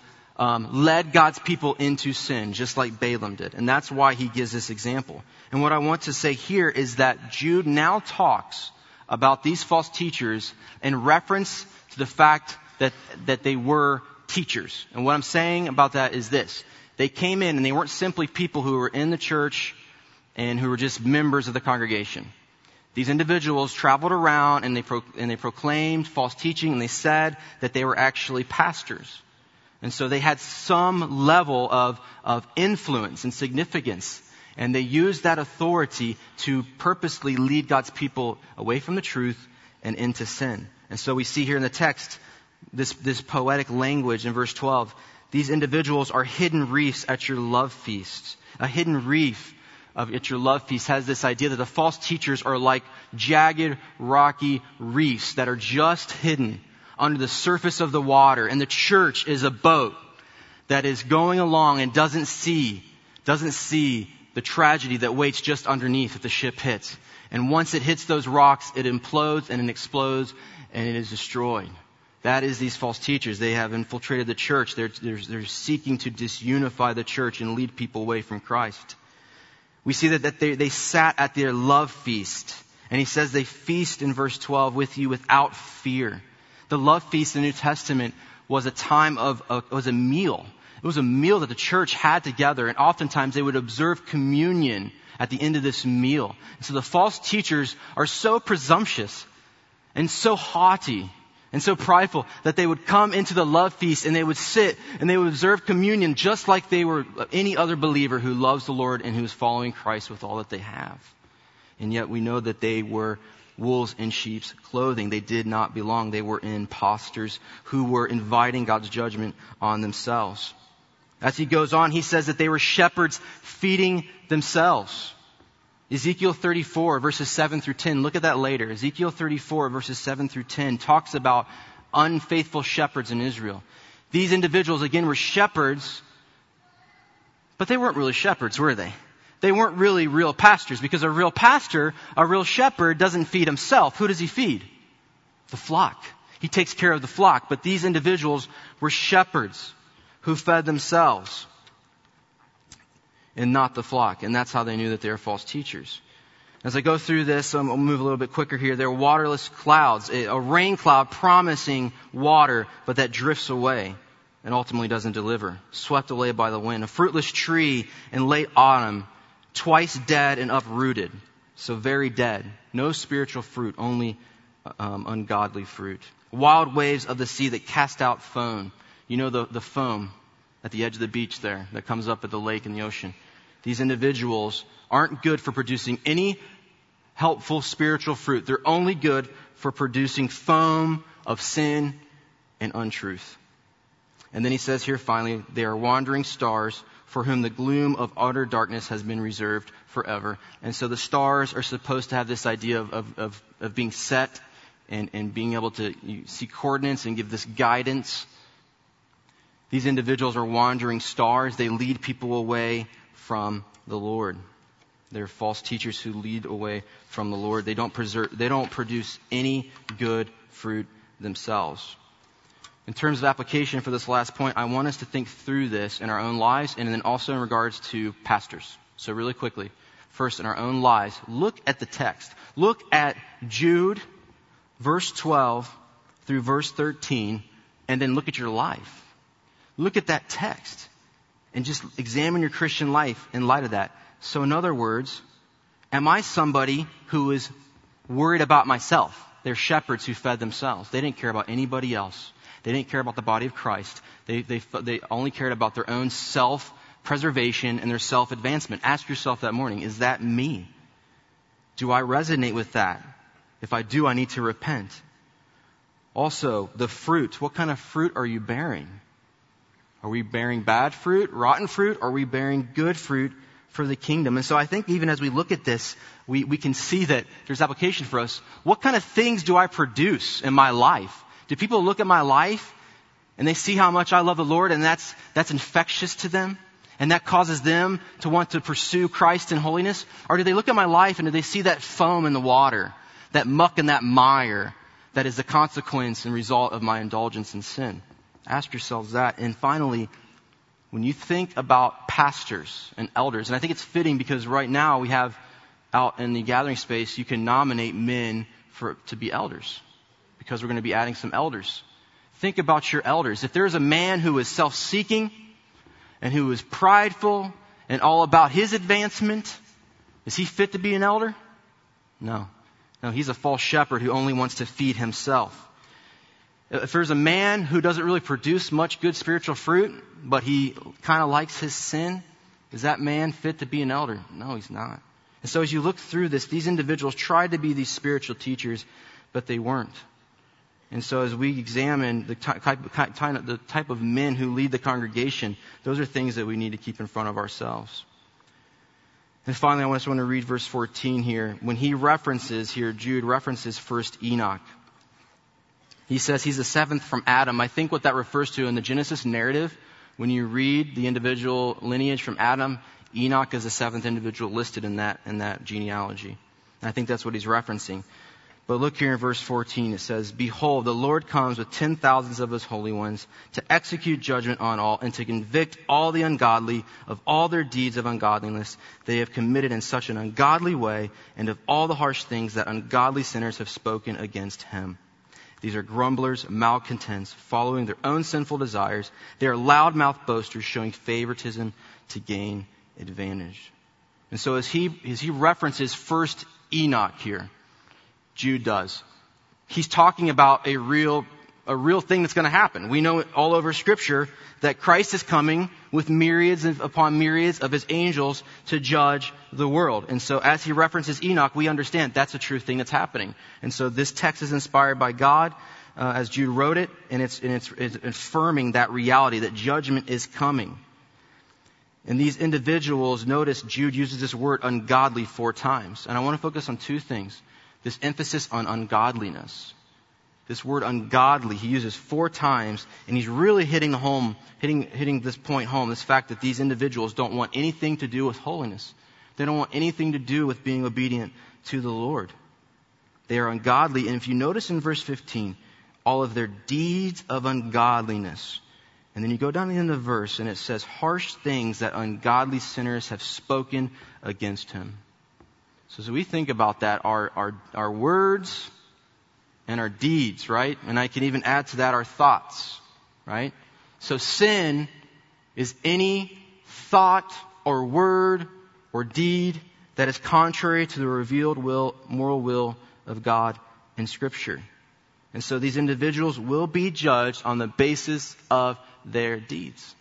led God's people into sin, just like Balaam did. And that's why he gives this example. And what I want to say here is that Jude now talks about these false teachers in reference to the fact that they were teachers. And what I'm saying about that is this. They came in and they weren't simply people who were in the church and who were just members of the congregation. These individuals traveled around and they proclaimed false teaching, and they said that they were actually pastors. And so they had some level of influence and significance. And they used that authority to purposely lead God's people away from the truth and into sin. And so we see here in the text this poetic language in verse 12. These individuals are hidden reefs at your love feast. A hidden reef at your love feast has this idea that the false teachers are like jagged, rocky reefs that are just hidden under the surface of the water. And the church is a boat that is going along and doesn't see the tragedy that waits just underneath if the ship hits. And once it hits those rocks, it implodes and it explodes and it is destroyed. That is these false teachers. They have infiltrated the church. They're seeking to disunify the church and lead people away from Christ. We see that they sat at their love feast. And he says they feast in verse 12 with you without fear. The love feast in the New Testament was a time was a meal. It was a meal that the church had together. And oftentimes they would observe communion at the end of this meal. And so the false teachers are so presumptuous and so haughty and so prideful that they would come into the love feast and they would sit and they would observe communion just like they were any other believer who loves the Lord and who is following Christ with all that they have. And yet we know that they were wolves in sheep's clothing. They did not belong. They were imposters who were inviting God's judgment on themselves. As he goes on, he says that they were shepherds feeding themselves. Ezekiel 34 verses 7 through 10. Look at that later. Ezekiel 34 verses 7 through 10 talks about unfaithful shepherds in Israel. These individuals, again, were shepherds, but they weren't really shepherds, were they? They weren't really real pastors, because a real pastor, a real shepherd, doesn't feed himself. Who does he feed? The flock. He takes care of the flock. But these individuals were shepherds who fed themselves and not the flock. And that's how they knew that they were false teachers. As I go through this, I'll move a little bit quicker here. They're waterless clouds, a rain cloud promising water, but that drifts away and ultimately doesn't deliver. Swept away by the wind. A fruitless tree in late autumn, twice dead and uprooted. So very dead. No spiritual fruit, only ungodly fruit. Wild waves of the sea that cast out foam. You know the foam at the edge of the beach there that comes up at the lake and the ocean. These individuals aren't good for producing any helpful spiritual fruit. They're only good for producing foam of sin and untruth. And then he says here finally, they are wandering stars for whom the gloom of utter darkness has been reserved forever. And so the stars are supposed to have this idea of being set and being able to see coordinates and give this guidance. These individuals are wandering stars. They lead people away from the Lord. They're false teachers who lead away from the Lord. They don't produce any good fruit themselves. In terms of application for this last point, I want us to think through this in our own lives and then also in regards to pastors. So really quickly, first in our own lives, look at the text. Look at Jude, verse 12 through verse 13, and then look at your life. Look at that text and just examine your Christian life in light of that. So in other words, am I somebody who is worried about myself? They're shepherds who fed themselves. They didn't care about anybody else. They didn't care about the body of Christ. They only cared about their own self-preservation and their self-advancement. Ask yourself that morning, is that me? Do I resonate with that? If I do, I need to repent. Also, the fruit. What kind of fruit are you bearing? Are we bearing bad fruit, rotten fruit? Or are we bearing good fruit for the kingdom? And so I think even as we look at this, we can see that there's application for us. What kind of things do I produce in my life? Do people look at my life and they see how much I love the Lord and that's infectious to them? And that causes them to want to pursue Christ in holiness? Or do they look at my life and do they see that foam in the water, that muck and that mire that is the consequence and result of my indulgence in sin? Ask yourselves that. And finally, when you think about pastors and elders, and I think it's fitting because right now we have out in the gathering space, you can nominate men to be elders because we're going to be adding some elders. Think about your elders. If there's a man who is self-seeking and who is prideful and all about his advancement, is he fit to be an elder? No. No, he's a false shepherd who only wants to feed himself. If there's a man who doesn't really produce much good spiritual fruit, but he kind of likes his sin, is that man fit to be an elder? No, he's not. And so as you look through this, these individuals tried to be these spiritual teachers, but they weren't. And so as we examine the type of men who lead the congregation, those are things that we need to keep in front of ourselves. And finally, I just want to read verse 14 here. When he references here, Jude references first Enoch. He says he's the seventh from Adam. I think what that refers to in the Genesis narrative, when you read the individual lineage from Adam, Enoch is the seventh individual listed in that genealogy. And I think that's what he's referencing. But look here in verse 14. It says, "Behold, the Lord comes with 10,000s of his holy ones to execute judgment on all and to convict all the ungodly of all their deeds of ungodliness they have committed in such an ungodly way and of all the harsh things that ungodly sinners have spoken against him. These are grumblers, malcontents, following their own sinful desires. They are loudmouth boasters, showing favoritism to gain advantage." And so as he references first Enoch here, Jude does, he's talking about a real thing that's going to happen. We know all over Scripture that Christ is coming with myriads upon myriads of his angels to judge the world. And so as he references Enoch, we understand that's a true thing that's happening. And so this text is inspired by God as Jude wrote it, and it's affirming that reality that judgment is coming. And these individuals, notice Jude uses this word ungodly 4 times. And I want to focus on 2 things. This emphasis on ungodliness. This word ungodly, he uses 4 times, and he's really hitting this point home, this fact that these individuals don't want anything to do with holiness. They don't want anything to do with being obedient to the Lord. They are ungodly, and if you notice in verse 15, all of their deeds of ungodliness. And then you go down to the end of the verse, and it says, harsh things that ungodly sinners have spoken against him. So as we think about that, our words and our deeds, right? And I can even add to that our thoughts, right? So sin is any thought or word or deed that is contrary to the revealed moral will of God in Scripture. And so these individuals will be judged on the basis of their deeds.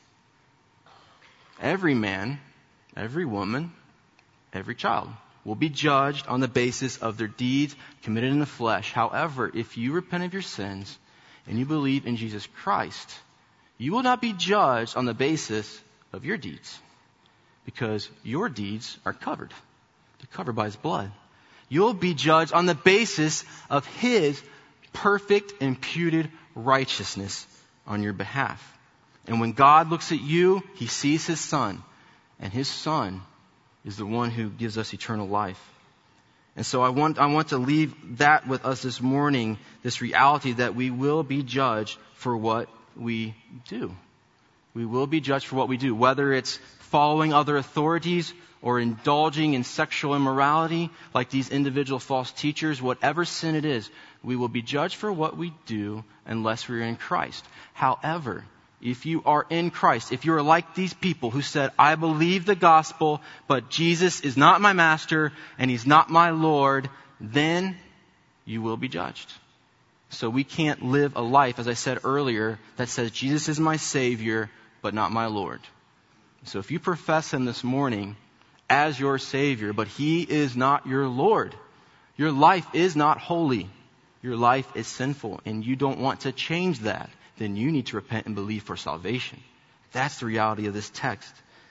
Every man, every woman, every child will be judged on the basis of their deeds committed in the flesh. However, if you repent of your sins and you believe in Jesus Christ, you will not be judged on the basis of your deeds, because your deeds are covered. They're covered by his blood. You'll be judged on the basis of his perfect imputed righteousness on your behalf. And when God looks at you, he sees his Son, and his Son is the one who gives us eternal life. And so I want to leave that with us this morning, this reality that we will be judged for what we do. We will be judged for what we do, whether it's following other authorities or indulging in sexual immorality like these individual false teachers. Whatever sin it is, we will be judged for what we do unless we're in Christ. However, if you are in Christ, if you are like these people who said, I believe the gospel, but Jesus is not my master and he's not my Lord, then you will be judged. So we can't live a life, as I said earlier, that says Jesus is my Savior, but not my Lord. So if you profess him this morning as your Savior, but he is not your Lord, your life is not holy, your life is sinful, and you don't want to change that, then you need to repent and believe for salvation. That's the reality of this text.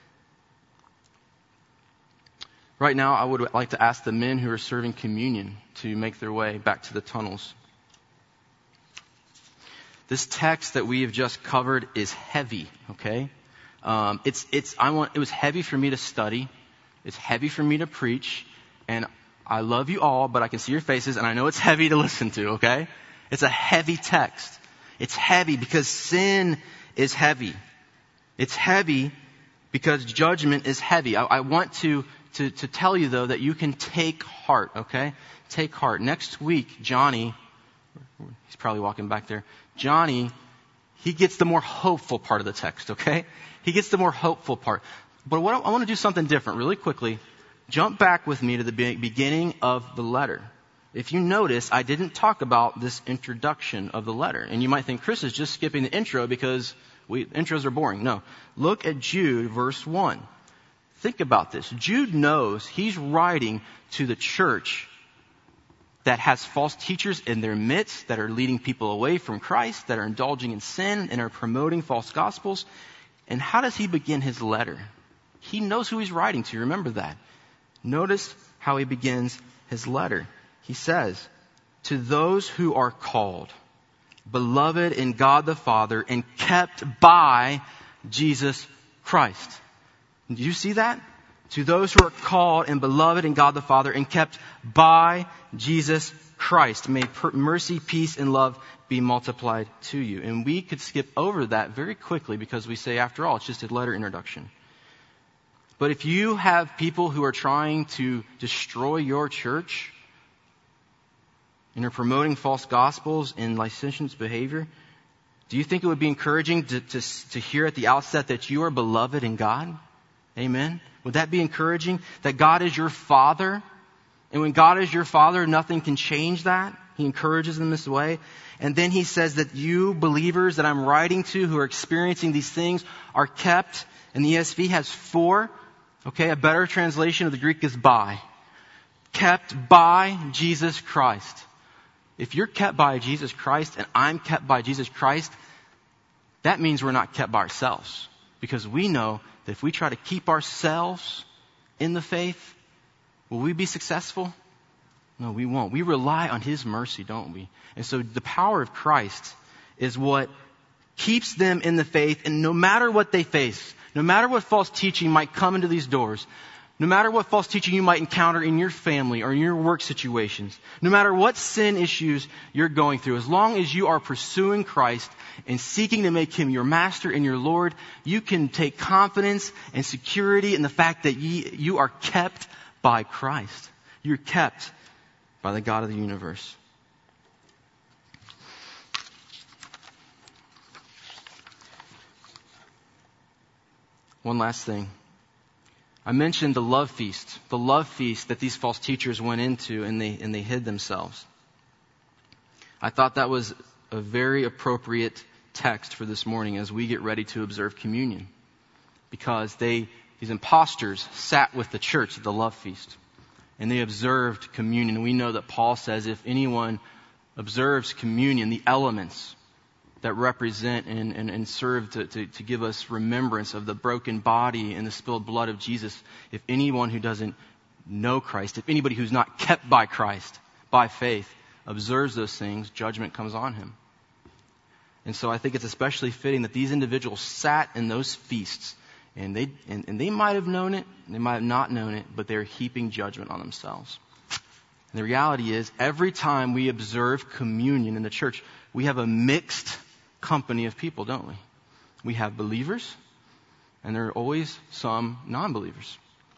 Right now, I would like to ask the men who are serving communion to make their way back to the tunnels. This text that we have just covered is heavy, okay? It was heavy for me to study. It's heavy for me to preach. And I love you all, but I can see your faces, and I know it's heavy to listen to, okay? It's a heavy text. It's heavy because sin is heavy. It's heavy because judgment is heavy. I want to tell you, though, that you can take heart, okay? Take heart. Next week, Johnny, he's probably walking back there. Johnny, he gets the more hopeful part of the text, okay? He gets the more hopeful part. But I want to do something different really quickly. Jump back with me to the beginning of the letter. If you notice, I didn't talk about this introduction of the letter. And you might think Chris is just skipping the intro because intros are boring. No. Look at Jude, verse 1. Think about this. Jude knows he's writing to the church that has false teachers in their midst, that are leading people away from Christ, that are indulging in sin and are promoting false gospels. And how does he begin his letter? He knows who he's writing to. Remember that. Notice how he begins his letter. He says, to those who are called, beloved in God the Father, and kept by Jesus Christ. Do you see that? To those who are called and beloved in God the Father, and kept by Jesus Christ. May mercy, peace, and love be multiplied to you. And we could skip over that very quickly because we say, after all, it's just a letter introduction. But if you have people who are trying to destroy your church and are promoting false gospels and licentious behavior, do you think it would be encouraging to hear at the outset that you are beloved in God? Amen? Would that be encouraging? That God is your Father? And when God is your Father, nothing can change that. He encourages them this way. And then he says that you believers that I'm writing to who are experiencing these things are kept. And the ESV has 4. Okay, a better translation of the Greek is by. Kept by Jesus Christ. If you're kept by Jesus Christ and I'm kept by Jesus Christ, that means we're not kept by ourselves. Because we know that if we try to keep ourselves in the faith, will we be successful? No, we won't. We rely on his mercy, don't we? And so the power of Christ is what keeps them in the faith. And no matter what they face, no matter what false teaching might come into these doors, no matter what false teaching you might encounter in your family or in your work situations, no matter what sin issues you're going through, as long as you are pursuing Christ and seeking to make him your master and your Lord, you can take confidence and security in the fact that you are kept by Christ. You're kept by the God of the universe. One last thing. I mentioned the love feast that these false teachers went into and they hid themselves. I thought that was a very appropriate text for this morning as we get ready to observe communion. Because these imposters sat with the church at the love feast and they observed communion. We know that Paul says if anyone observes communion, the elements that represent and serve to give us remembrance of the broken body and the spilled blood of Jesus. If anyone who doesn't know Christ, if anybody who's not kept by Christ, by faith, observes those things, judgment comes on him. And so I think it's especially fitting that these individuals sat in those feasts And they might have known it, they might have not known it, but they're heaping judgment on themselves. And the reality is, every time we observe communion in the church, we have a mixed company of people, don't we? We have believers, and there are always some non-believers.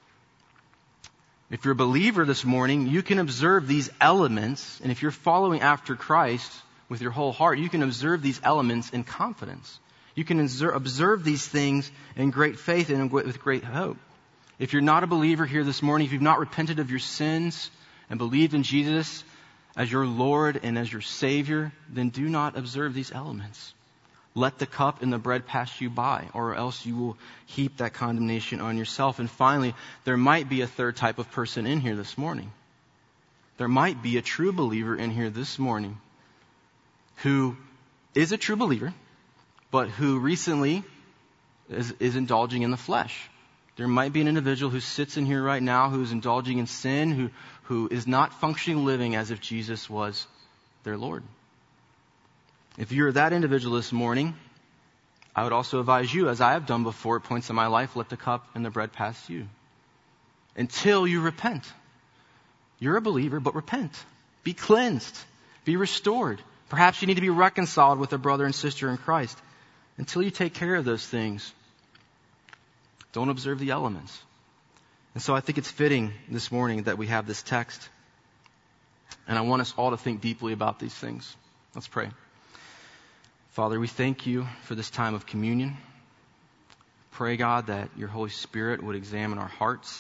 If you're a believer this morning, you can observe these elements, and if you're following after Christ with your whole heart, you can observe these elements in confidence. You can observe these things in great faith and with great hope. If you're not a believer here this morning, if you've not repented of your sins and believed in Jesus as your Lord and as your Savior, then do not observe these elements. Let the cup and the bread pass you by, or else you will heap that condemnation on yourself. And finally, there might be a third type of person in here this morning. There might be a true believer in here this morning who is a true believer, but who recently is indulging in the flesh. There might be an individual who sits in here right now who is indulging in sin, who is not functioning living as if Jesus was their Lord. If you're that individual this morning, I would also advise you, as I have done before at points in my life, let the cup and the bread pass you until you repent. You're a believer, but repent. Be cleansed. Be restored. Perhaps you need to be reconciled with a brother and sister in Christ. Until you take care of those things, don't observe the elements. And so I think it's fitting this morning that we have this text. And I want us all to think deeply about these things. Let's pray. Father, we thank you for this time of communion. Pray, God, that your Holy Spirit would examine our hearts.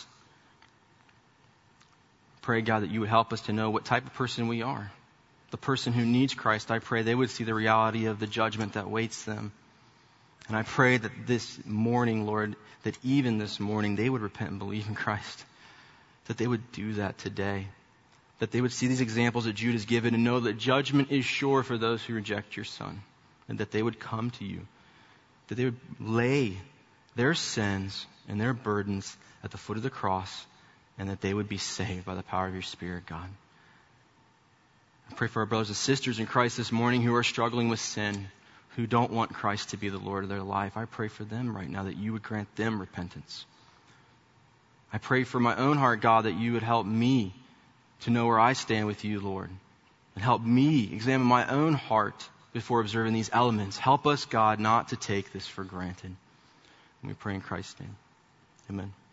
Pray, God, that you would help us to know what type of person we are. The person who needs Christ, I pray they would see the reality of the judgment that waits them. And I pray that this morning, Lord, that even this morning they would repent and believe in Christ. That they would do that today. That they would see these examples that Jude has given and know that judgment is sure for those who reject your Son. And that they would come to you. That they would lay their sins and their burdens at the foot of the cross. And that they would be saved by the power of your Spirit, God. I pray for our brothers and sisters in Christ this morning who are struggling with sin, who don't want Christ to be the Lord of their life. I pray for them right now that you would grant them repentance. I pray for my own heart, God, that you would help me to know where I stand with you, Lord. And help me examine my own heart before observing these elements. Help us, God, not to take this for granted. And we pray in Christ's name. Amen.